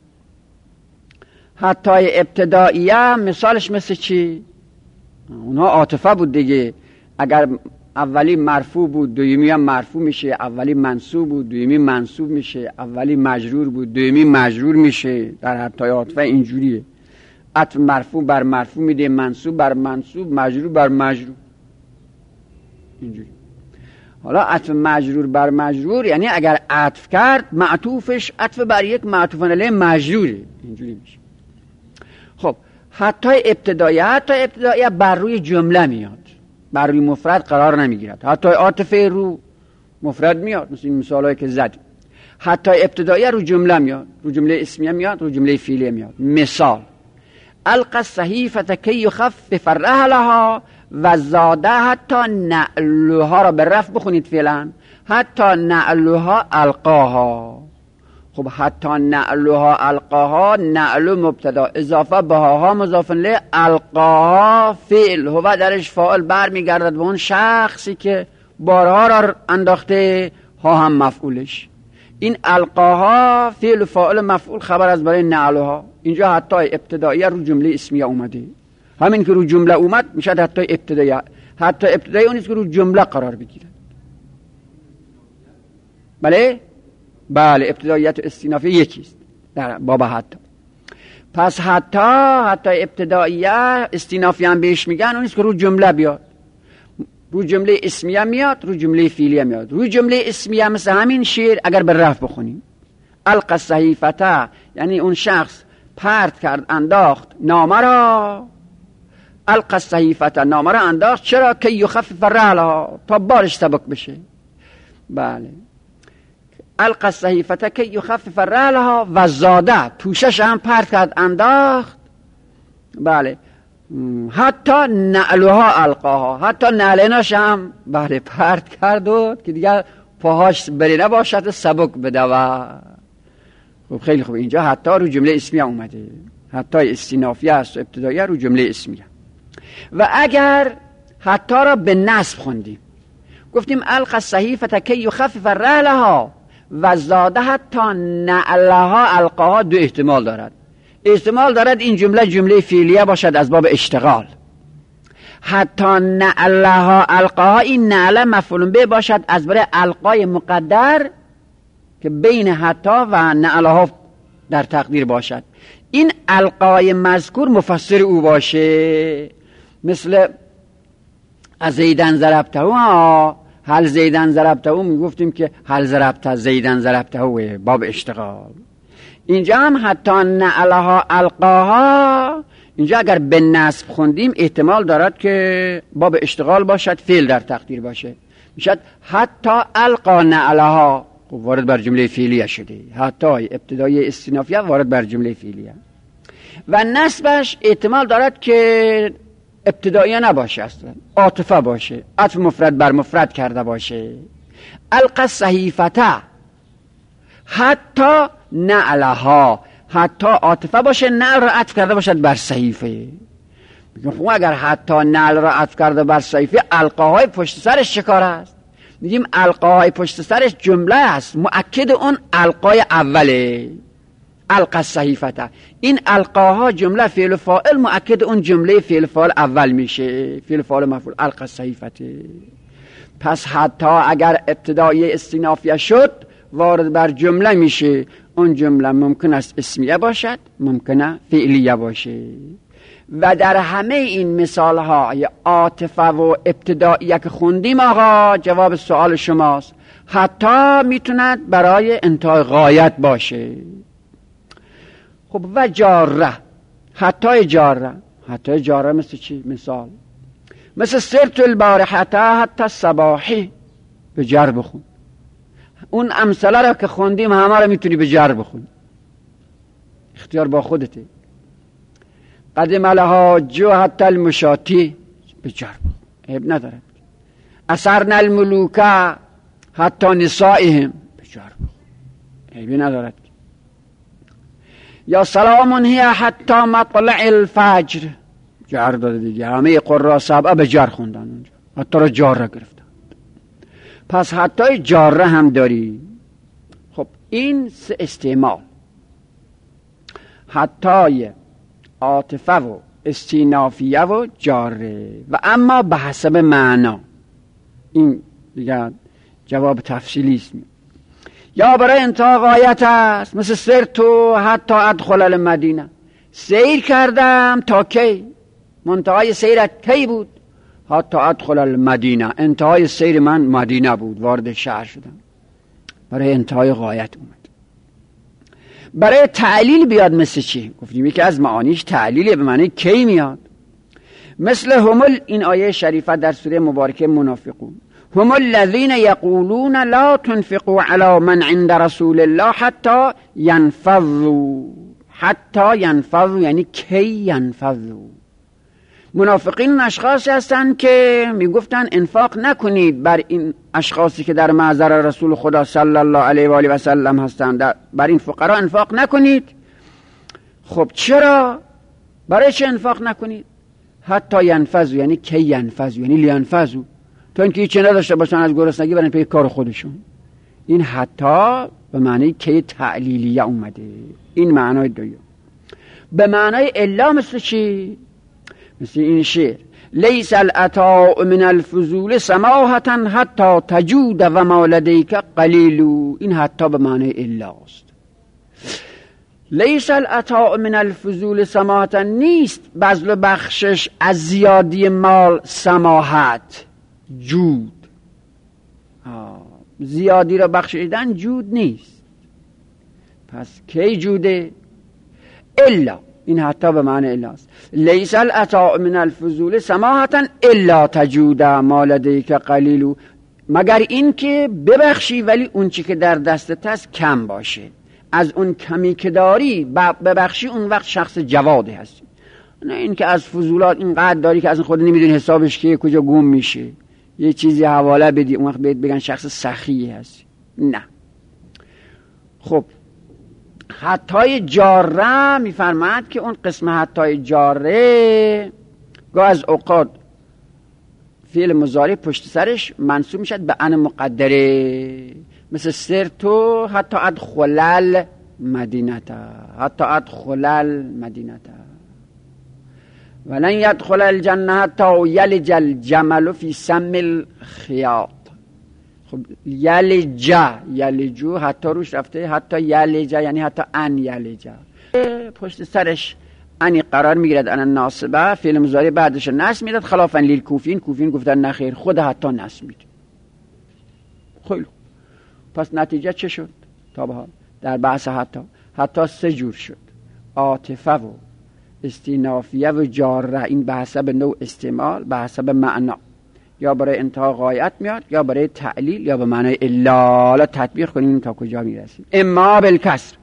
حتی ابتدائیه مثالش مثل چی؟ اونها عاطفه بود دیگه. اگر اولی مرفوع بود دویمی هم مرفوع میشه، اولی منصوب بود دویمی منصوب میشه، اولی مجرور بود دویمی مجرور میشه. در حتی عاطفه اینجوریه، عطف مرفوع بر مرفوع میده، منصوب بر منصوب، مجرور بر مجرور، اینجوری. حالا عطف مجرور بر مجرور یعنی اگر عطف کرد معطوفش عطف بر یک معطوف علیه مجروره، اینجوری میشه. خب حتی ابتداییه بر روی جمله میاد، بر روی مفرد قرار نمیگیرد. حتی عاطفه رو مفرد میاد، مثل این مثالایی که زدیم. حتی ابتداییه رو جمله میاد، رو جمله اسمیه میاد، رو جمله فعلیه میاد. مثال: القى الصحیفه کی یخفف رحلها و زاده حتی نعلها را به رفع بخونید فعلا. حتی نعلها القاها. خب حتی نعلها القاها، نعل مبتدا اضافه بهاها مضاف الیه، القاها فعل هو درش فاعل برمیگردد به اون شخصی که بارها را انداخته، ها هم مفعولش. این القاها فعل فاعل مفعول خبر از برای نعلها. اینجا حتی ابتدائیه رو جمله اسمیه اومده، همین که رو جمله اومد میشه حتی ابتدائیه. حتی ابتدائیه اونیست که رو جمله قرار بگیره. بله ابتداییت و استینافی یکیست در باب حتی. پس حتی ابتداییه استینافی هم بهش میگن اونیست که رو جمله بیاد، رو جمله اسمیه میاد، رو جمله فعلیه میاد. رو جمله اسمیه مثل همین شعر اگر به رفع بخونیم: القى الصحیفه یعنی اون شخص پرت کرد انداخت نامه را. القى الصحیفه نامه را انداخت، چرا؟ که یخفف رحلها، تا بارش سبک بشه. بله القى الصحیفه که یخفف رحلها و زاده پوشش هم پرت کرد انداخت. بله حتی نعلها القاها، حتی نعلیناش هم بله پرت کرد و که دیگر پاهاش بری نباشد سبک بدود. خب خیلی خوب، اینجا حتی رو جمله اسمیه اومده. حتی استینافیه است و ابتداییه رو جمله اسمیه. و اگر حتی را به نصب خوندیم، گفتیم القى الصحیفه که یخفف رحلها و زاده حتی نعلها القاها، دو احتمال دارد. احتمال دارد این جمله فعلیه باشد از باب اشتغال. حتی نعلها القاها، این نعله مفعول به باشد از برای القای مقدر که بین حتی و نعلها در تقدیر باشد. این القای مذکور مفسر او باشه، مثل از زیدن ضربته هل زیدن ضربته میگفتیم که هل ضربته زیدن ضربته باب اشتغال. اینجا هم حتی نعلها القاها، اینجا اگر به نصب خوندیم احتمال دارد که باب اشتغال باشد، فعل در تقدیر باشه، میشد حتی القا نعلها، وارد بر جمله فعلیه شده. حتی ابتدایی استینافیه وارد بر جمله فعلیه. و نصبش احتمال دارد که ابتدایی نباشه، اصلا عاطفه باشه، عطف مفرد بر مفرد کرده باشه. القى الصحیفه حتی نعلها، حتی عاطفه باشه، نعل را عطف کرده باشد بر صحیفه. میگم خب اگر حتی نعل را عطف کرده بر صحیفه، القاهای پشت سرش چه کار است؟ میگیم القاهای پشت سرش جمله است، مؤکد اون القای اوله. القى الصحیفه، این القاها جمله فعل فاعل مؤکد اون جمله فعل فاعل اول میشه، فعل فاعل مفعول القى الصحیفه. پس حتی اگر ابتدایی استینافیه شد وارد بر جمله میشه. اون جمله ممکن است اسمیه باشد، ممکنه فعلیه باشه. و در همه این مثال های عاطفه و ابتدائیه که خوندیم آقا، جواب سوال شماست، حتی میتوند برای انتهای غایت باشه. خب و جاره، حتی جاره مثل چی؟ مثال مثل سرت البارحته حتی الصباحی، به جر بخون. اون امثله را که خوندیم همه را میتونی به جر بخون، اختیار با خودته. قدم الحاج حتی المشاتی، به جر بخون، عیب ندارد. اثرنا الملوک حتی نسائهم، به جر بخون، عیبی ندارد. یا سلام هی حتی مطلع الفجر، جر داده دیگه، همه قرا سبعه به جر خوندن اونجا، حتی را جار را گرفتن. پس حتی جاره هم داری. خب این سه استعمال، حتی عاطفه و استینافیه و جاره، و اما به حسب معنا. این دیگه جواب تفصیلی است. یا برای انتها غایت است، مثل سر تو حتی ادخل المدینه، سیر کردم تا کی؟ منتهای سیرت کی بود؟ حتی ادخل المدینه، انتهای سیر من مدینه بود، وارد شهر شدم. برای انتهای غایت اومد. برای تعلیل بیاد مثل چی؟ گفتیم یکی از معانیش تعلیله، به معنی کی میاد. مثل همل، این آیه شریفه در سوره مبارکه منافقون، هم الذین یقولون لا تنفقوا علی من عند رسول الله حتی ینفضوا. حتی ینفضوا یعنی کی ینفضوا. منافقین اشخاصی هستند که میگفتن انفاق نکنید بر این اشخاصی که در معذر رسول خدا صلی الله علیه و آله و سلم هستند، بر این فقرا انفاق نکنید. خب چرا؟ برای چه انفاق نکنید؟ حتی ینفضوا یعنی کی ینفضوا یعنی لینفضوا، تا اینکه هیچی نداشته باشن از گرسنگی برن پی کار خودشون. این حتی به معنی کی تعلیلیه اومده. این معنای دوم. به معنای الا مثل چی؟ مثل این شعر، لیس العطاء من الفضول سماحة حتی تجود و ما لدیک قلیل. این حتی به معنای الا است. لیس العطاء من الفضول سماحة، نیست بذل و بخشش از زیادی مال سماحت، جود. زیادی را بخشیدن جود نیست. پس کی جوده؟ الا. این حتی به معنی الا است. لیس العطاء من الفضول سماحة الا تجود ما لدیک قلیل، مگر این که ببخشی ولی اون چی که در دستت هست کم باشه. از اون کمی که داری ببخشی، اون وقت شخص جوادی هستی. نه این که از فضولات اینقدر داری که از خود نمیدونی حسابش که کجا گم میشه، یه چیزی حواله بدی اون وقت بهت بگن شخص سخی هستی. نه. خب حتی جاره میفرماد که اون قسم حتی جاره گاه از اوقات فعل مضارع پشت سرش منصوب میشد به ان مقدره، مثل سر تو حتی ادخل المدینه، حتی ادخل المدینه ولن يدخل الجنه حتی یلج الجمل فی سم الخیاط. خب یلجو حتی روش رفته، حتی یلج یعنی حتی ان یلج، پشت سرش انی قرار میگیرد. ان ناصبه فعل مضارع بعدش نصب میداد، خلافا للکوفین. کوفین گفتن نخیر، خود حتی نصب میده. خیلی پس نتیجه چه شد؟ تا به حال در بحث حتی سه جور شد: عاطفه و استینافیه و جاره. این به حسب نوع استعمال، به حسب معنا، یا برای انتها غایت میاد، یا برای تعلیل، یا به معنای الا. حالا تطبیق کنیم تا کجا میرسیم. اما بالکسر،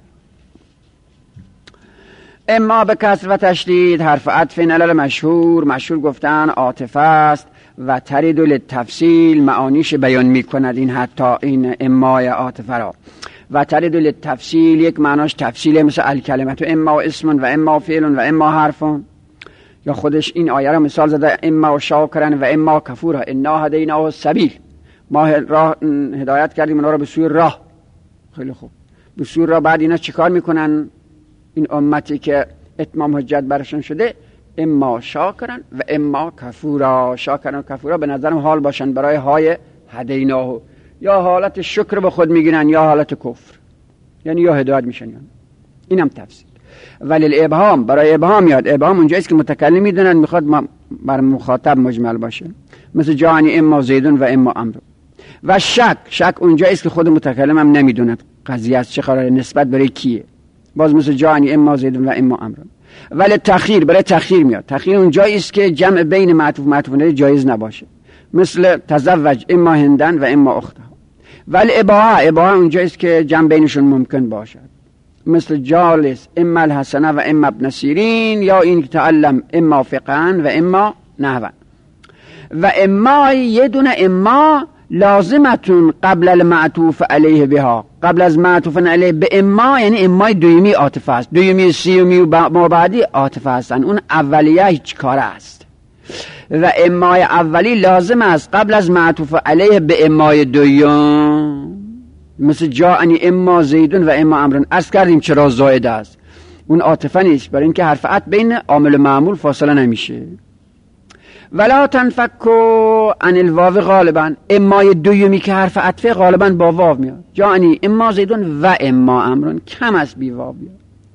اما به کسر و تشدید، حرف عطف علل مشهور. مشهور گفتن عاطفه است و ترید للتفصیل، معانیش بیان میکند این حتی این امای عاطفه را. و ترید للتفصیل یک معناش تفصیله، مثل الکلمت اما اسم و اما فعل و اما حرف. یا خودش این آیه را مثال زده: اما شاکرا و اما کفورا انا هدیناه السبیل. ما راه هدایت کردیم اونا را به سوی راه. خیلی خوب، به سوی راه. بعد اینا چیکار میکنن؟ این امتی که اتمام حجت برشون شده، اما شاکرا و اما کفورا. شاکرا و کفورا به نظرم حال باشن برای های هدیناه، یا حالت شکر به خود میگیرن یا حالت کفر، یعنی یا هدایت میشن. یعنی اینم تفسیر. ولی الابهام، برای ابهام یاد. ابهام اونجاییست که متکلم میدونن میخواد بر مخاطب مجمل باشه، مثل جانی اما زیدون و اما امر. و شک اونجاییست که خود متکلم هم نمیدوند قضیه از چه قراره، نسبت برای کیه، باز مثل جانی اما زیدون و اما امر. ولی تأخیر، برای تأخیر میاد. تأخیر اونجاییست که جمع بین معطوف معطوف جایز نباشه، مثل تزوج اما هندن و اما اختها. ولی اباحه اونجاییست که جمع بینشون ممکن باشد، مثل جالس اما الحسنه و اما ابن سیرین، یا این که تعلم اما فقهن و اما نحون. و اما یه دونه اما لازمتون قبل المعطوف علیه بها، قبل از معطوف علیه به اما یعنی امای دویمی عاطفه است، دویمی سیومی و ما بعدی عاطفه هستن، اون اولیه هیچ کاره است و امای اولی لازم است قبل از معطوف علیه به امای دویم، مثل جاءنی اما زیدون و اما امرن. عرض کردیم چرا زائد است، اون عاطفه نیست، برای اینکه حرف عطف بین عامل و معمول فاصله نمیشه. ولا تنفکو عن الواو غالبا، امای دویمی که حرف عطفه غالبا با واو میاد، جاءنی اما زیدون و اما امرن، کم از بی واو میاد.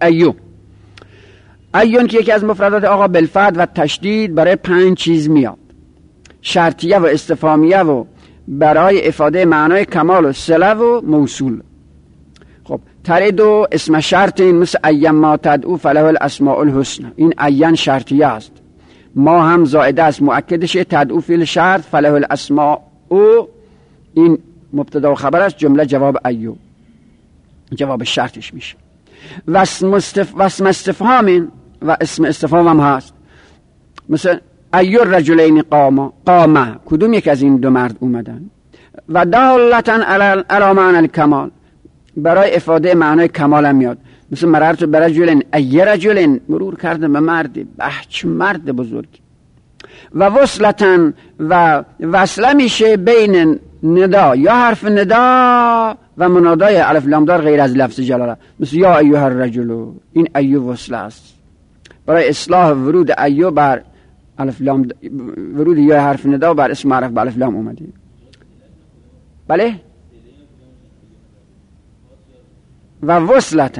ایون که یکی از مفردات آقا بالفتح و تشدید برای 5 چیز میاد، شرطیه و استفهامیه و برای افاده معنای کمال و صله و موصول. خب ترید و اسم شرط این مثل ایم ما تدعو فله الاسماء الحسنى، این این شرطیه است، ما هم زائده است مؤکدش، تدعو فعل شرط فله الاسماء او این مبتدا و خبر است، جمله جواب ایو جواب شرطش میشه. و اسم استفهام و اسم استفهام هم هست، مثل ایو الرجلین قاما، کدوم یک از این دو مرد اومدن. و دالتا علی معنی الکمال، برای افاده معنای کمال هم میاد، مثل مررت برجلین ای رجلین، مرور کردم به مردی، چه مرد بزرگ. و وصلتا و وصله میشه بین ندا یا حرف ندا و منادای الف لام دار غیر از لفظ جلاله، مثل یا ایها الرجل، این ایو وصله است برای اصلاح ورود ایو بر الف لام، ورود یا حرف ندا بر اسم معرف به الف لام اومده. بله. و وصلتا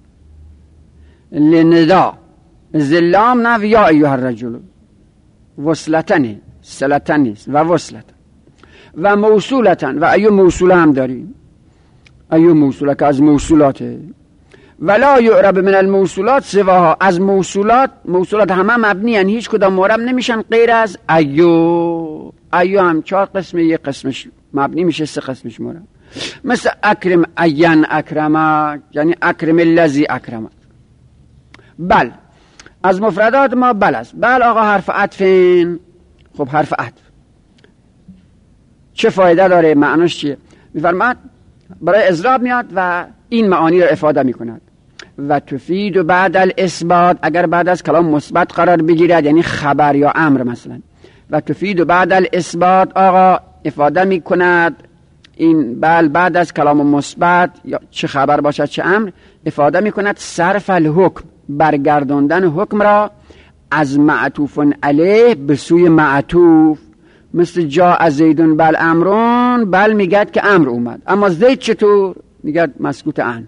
لندا زلام نه یا ایها الرجل، وصلتنی صلتنی و وصلتا. و موصولتا، و ایو موصوله هم داریم، ایو موصوله که از موصولاته. ولا یعرب من الموصولات سواها، از موصولات همه مبنی ان، هیچ کدام معرب نمیشن غیر از ایو. ایو هم 4 قسمه، یک قسمش مبنی میشه، 3 قسمش معرب، مثل اکرم این اکرمک، یعنی اکرم الذی اکرمک. بل از مفردات ما بل است. بل آقا حرف عطفین. خب حرف عطف چه فایده داره، معناش چیه؟ میفرماد برای اضراب میاد و این معانی رو افاده میکند. و تفید و بعد الاثبات، اگر بعد از کلام مثبت قرار بگیرد یعنی خبر یا امر مثلا. و تفید و بعد الاثبات آقا افاده میکند این بل بعد از کلام مثبت یا چه خبر باشد چه امر، افاده میکند صرف الحکم، برگرداندن حکم را از معطوف علیه به سوی معطوف، مثل جاء زیدون بل امرون، بل میگد که امر اومد، اما زید چطور؟ میگد مسکوت عن.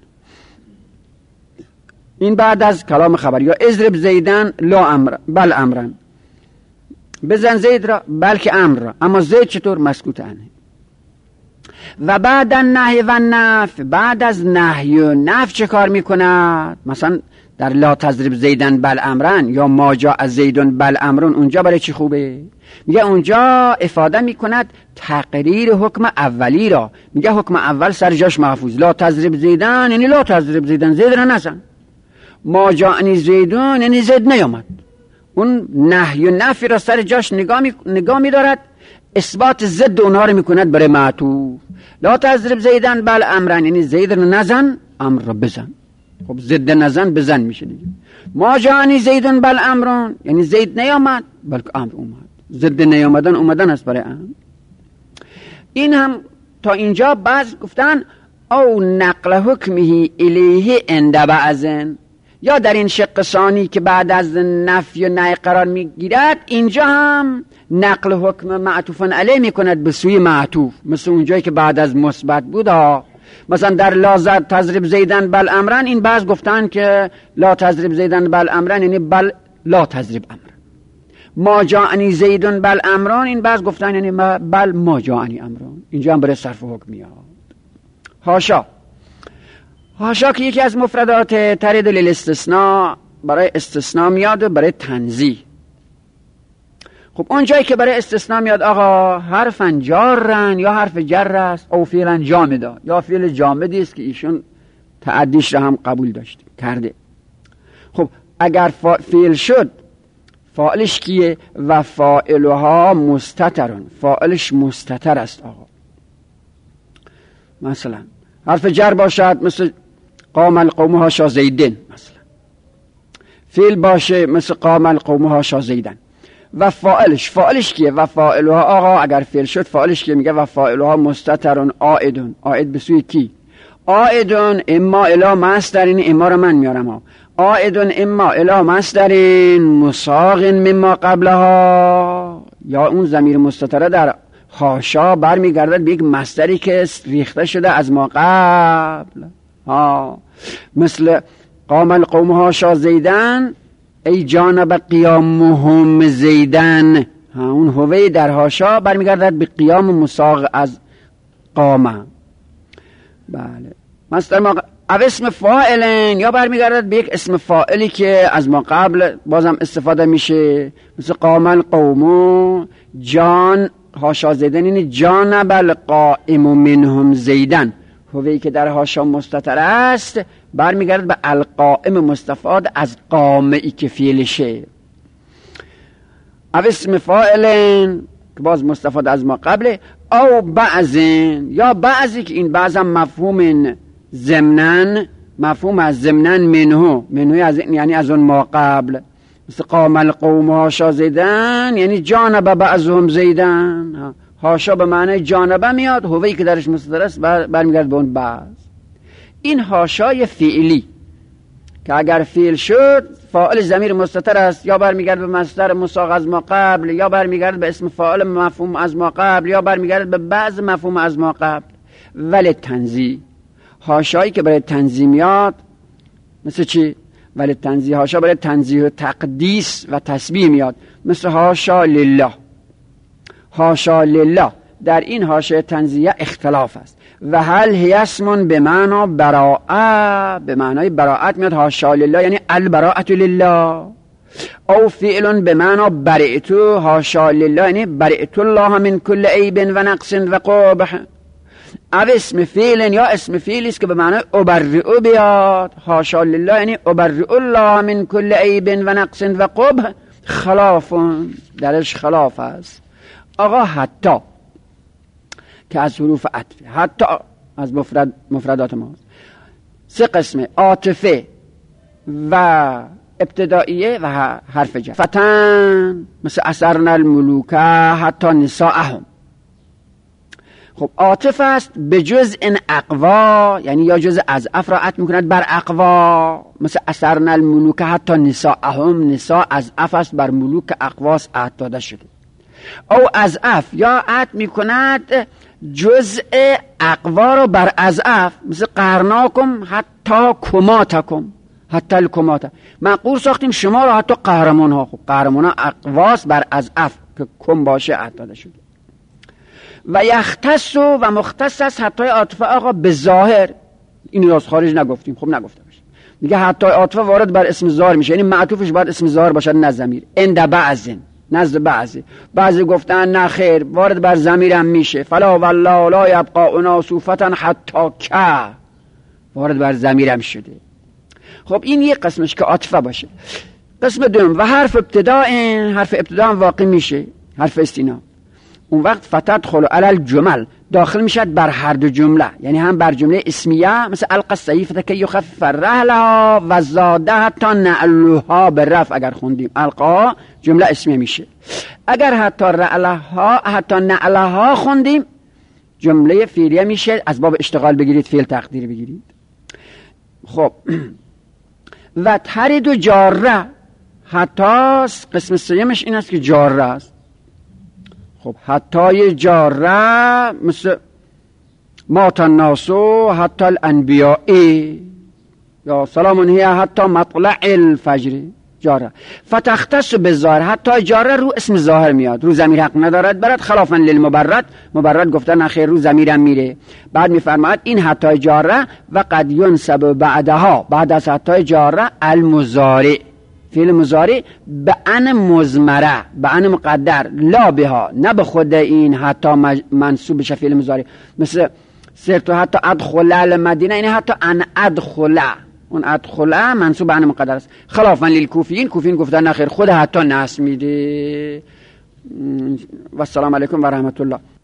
این بعد از کلام خبر. یا اضرب زیدن لا امر بل امرن، بزن زید را بلکه امر را، اما زید چطور؟ مسکوت عنه. و بعد النهی و نفی، بعد از نهی و نفی چه کار میکند؟ مثلا در لا تضرب زیدن بل امرن یا ما جاء زیدون بل امرون، اونجا برای چی خوبه؟ میگه اونجا افاده میکند تقریر حکم اولی را، میگه حکم اول سر جاش محفوظ، لا تضرب زیدن یعنی لا تضرب زیدن، زید را نزن. ما جاءنی زیدون یعنی زید نیامد، اون نهی و نفی را سر جاش نگاه میدارد، اثبات ضد اونها رو میکند برای معطوف. لا تضرب زیدن بل امرن یعنی زید را نزن، امر را بزن. خب ضد نزن بزن میشه دیگه. ما جاءنی زیدون بل امرون یعنی زید نیامد بلکه امر اومد، ضد نیامدن اومدن است برای امر. این هم تا اینجا بعض گفتن او نقل حکمه الیه عند بعضن، یا در این شق ثانی که بعد از نفی و نهی قرار میگیرد اینجا هم نقل حکم معطوف علیه میکند به سوی معطوف، مثل اونجایی که بعد از مثبت بود مثلا در لا تضرب زیدن بل امرن، این بعض گفتن که لا تضرب زیدن بل امرن یعنی بل لا تضرب امرن. ما جاءنی زیدون بل امران، این بعض گفتن یعنی بل ما جاءنی امران. اینجا هم برای صرف حکم میاد. حاشا که یکی از مفردات ترید للاستثناء، برای استثناء میاد و برای تنزیه. خب اون جایی که برای استثناء میاد آقا حرفن جارن یا حرف جر است او فعلا جامده، یا فعل جامدی است که ایشون تعدیش را هم قبول کرده. خب اگر فعل شد فاعلش کیه؟ و فاعلها مستترن، فاعلش مستتر است آقا. مثلا حرف جر باشد مثل قام القوم هاشا زیدن، مثلا فعل باشه مثل قام القوم هاشا زیدن. و فاعلش کیه؟ و فاعلها آقا اگر فعل شد فاعلش کیه؟ میگه و فاعلها مستترون عائدون. عائد به سوی کی؟ عائدون اما الی مصدرین، اما رو من میارم ها. عائدون اما الی مصدرین مساق مما قبلها، یا اون ضمیر مستتره در حاشا برمیگردد به یک مصدری که ریخته شده از ما قبل ها، مثل قام القوم هاشا زیدن ای جانب قیامهم زیدن. اون هوی در حاشا برمیگردد به قیام مساق از قامه. بله مصدر ما او اسم فاعلن، یا برمیگردد به یک اسم فاعلی که از ما قبل بازم استفاده میشه، مثل قام القوم جان هاشا زیدن، یعنی جانب القائم منهم زیدن. هوی که در حاشا مستتر است برمیگردد به القائم مستفاد از قامه ای که فعلشه. او اسم فاعلن که باز مستفاد از ما قبله، او بعضن، یا بعضی که این بعضم مفهوم ضمنن، مفهوم از ضمنن منه از یعنی از اون ما قبل، مثل قام القوم هاشا زیدن یعنی جانب بعضهم زیدن. هاشا به معنی جانبه میاد، هوی که درش مستتر است برمیگرد به اون بعض. این هاشای فعلی که اگر فعل شد فاعل ضمیر مستتر است، یا برمیگرد به مصدر مساق از ما قبل، یا برمیگرد به اسم فاعل مفهوم از ما قبل، یا برمیگرد به بعض مفهوم از ما قبل. ولی تنزیه، هاشایی که برای تنزیه میاد مثل چی؟ ولی تنزیه هاشا برای تنزیه و تقدیس و تسبیح میاد، مثل هاشا لله. هاشا لله در این هاشا تنزیه اختلاف است. و هل هی اسم به معنا براءه، به معنای براءت میاد هاشا لله یعنی البراءت لله. او فعل به معنا برئت، هاشا لله یعنی برئت الله من کل عیب و نقص و قبح. او اسم فعل یا اسم فعلی است که به معنای ابرئ بیاد، هاشا لله یعنی ابرئ الله من کل عیب و نقص و قبح. خلاف درش خلاف است. آقا حتی که از حروف عطف، حتی از مفردات ما، سه قسمه: عاطفه و ابتدائیه و حرف جر. فتن مثل اثرنا الملوک حتی نساءهم. خب عاطف است به جز این اقوا، یعنی یا جز از افراعت میکند بر اقوا، مثل اثرنا الملوک حتی نساءهم. نساء از اف است بر ملوک اقواس عهد داده شده. او از اف یا عهد میکند جزء اقوا رو بر از اف، مثل قهرناکم حتی کماتکم، حتی الکمات. معقول ساختیم شما رو حتی قهرمان ها. خب قهرمان ها اقواس بر از اف که کم باشه عهد داده شده. و یختص و مختص است حتی عاطفه آقا به ظاهر. این راز خارج نگفتیم، خب نگفته باشیم دیگه. حتی عاطفه وارد بر اسم ظاهر میشه، یعنی معطوفش باید اسم ظاهر باشد نه ضمیر. عند بعضن، نزد بعضی گفتن نه خیر وارد بر ضمیر هم میشه. فلا والله لا یبقى اناس فتن حتی که وارد بر ضمیر هم شده. خب این یک قسمش که عاطفه باشه. قسم دوم و حرف ابتدا، حرف ابتدا هم واقع میشه، حرف استینا. اون وقت فتدخل علی الجمل، داخل میشد بر هر دو جمله، یعنی هم بر جمله اسمیه مثل القى السیفة که یخفف رحلها و زاده حتی نعلها به رفع. اگر خوندیم القا جمله اسمیه میشه. اگر حتی رعلها حتی نعلها خوندیم جمله فعلیه میشه. از باب اشتغال بگیرید، فعل تقدیر بگیرید. خب و ترید و جاره، حتی قسم سیمش این است که جاره است. خب حتی جاره مثل مات الناس حتی الانبیاء، یا سلام هی حتی مطلع الفجر. جاره فتختص به ظاهر، حتی جاره رو اسم ظاهر میاد، رو ضمیر حق ندارد برد. خلافا للمبرد، مبرد گفتن نخیر رو ضمیرم میره. بعد میفرماید این حتی جاره و قد ینسب بعدها، بعد از حتی جاره المضارع، فعل مضارع به ان مضمره، به ان مقدر، لا بها، نه به خود این حتی منصوب بشه فعل مضارع. مثل سرتو حتی ادخل المدینه، این حتی ان ادخل، اون ادخل منصوب به ان مقدر است. خلافا للکوفیین، کوفیین گفتن نه خیر خود حتی نصب میده. و السلام علیکم و رحمت الله.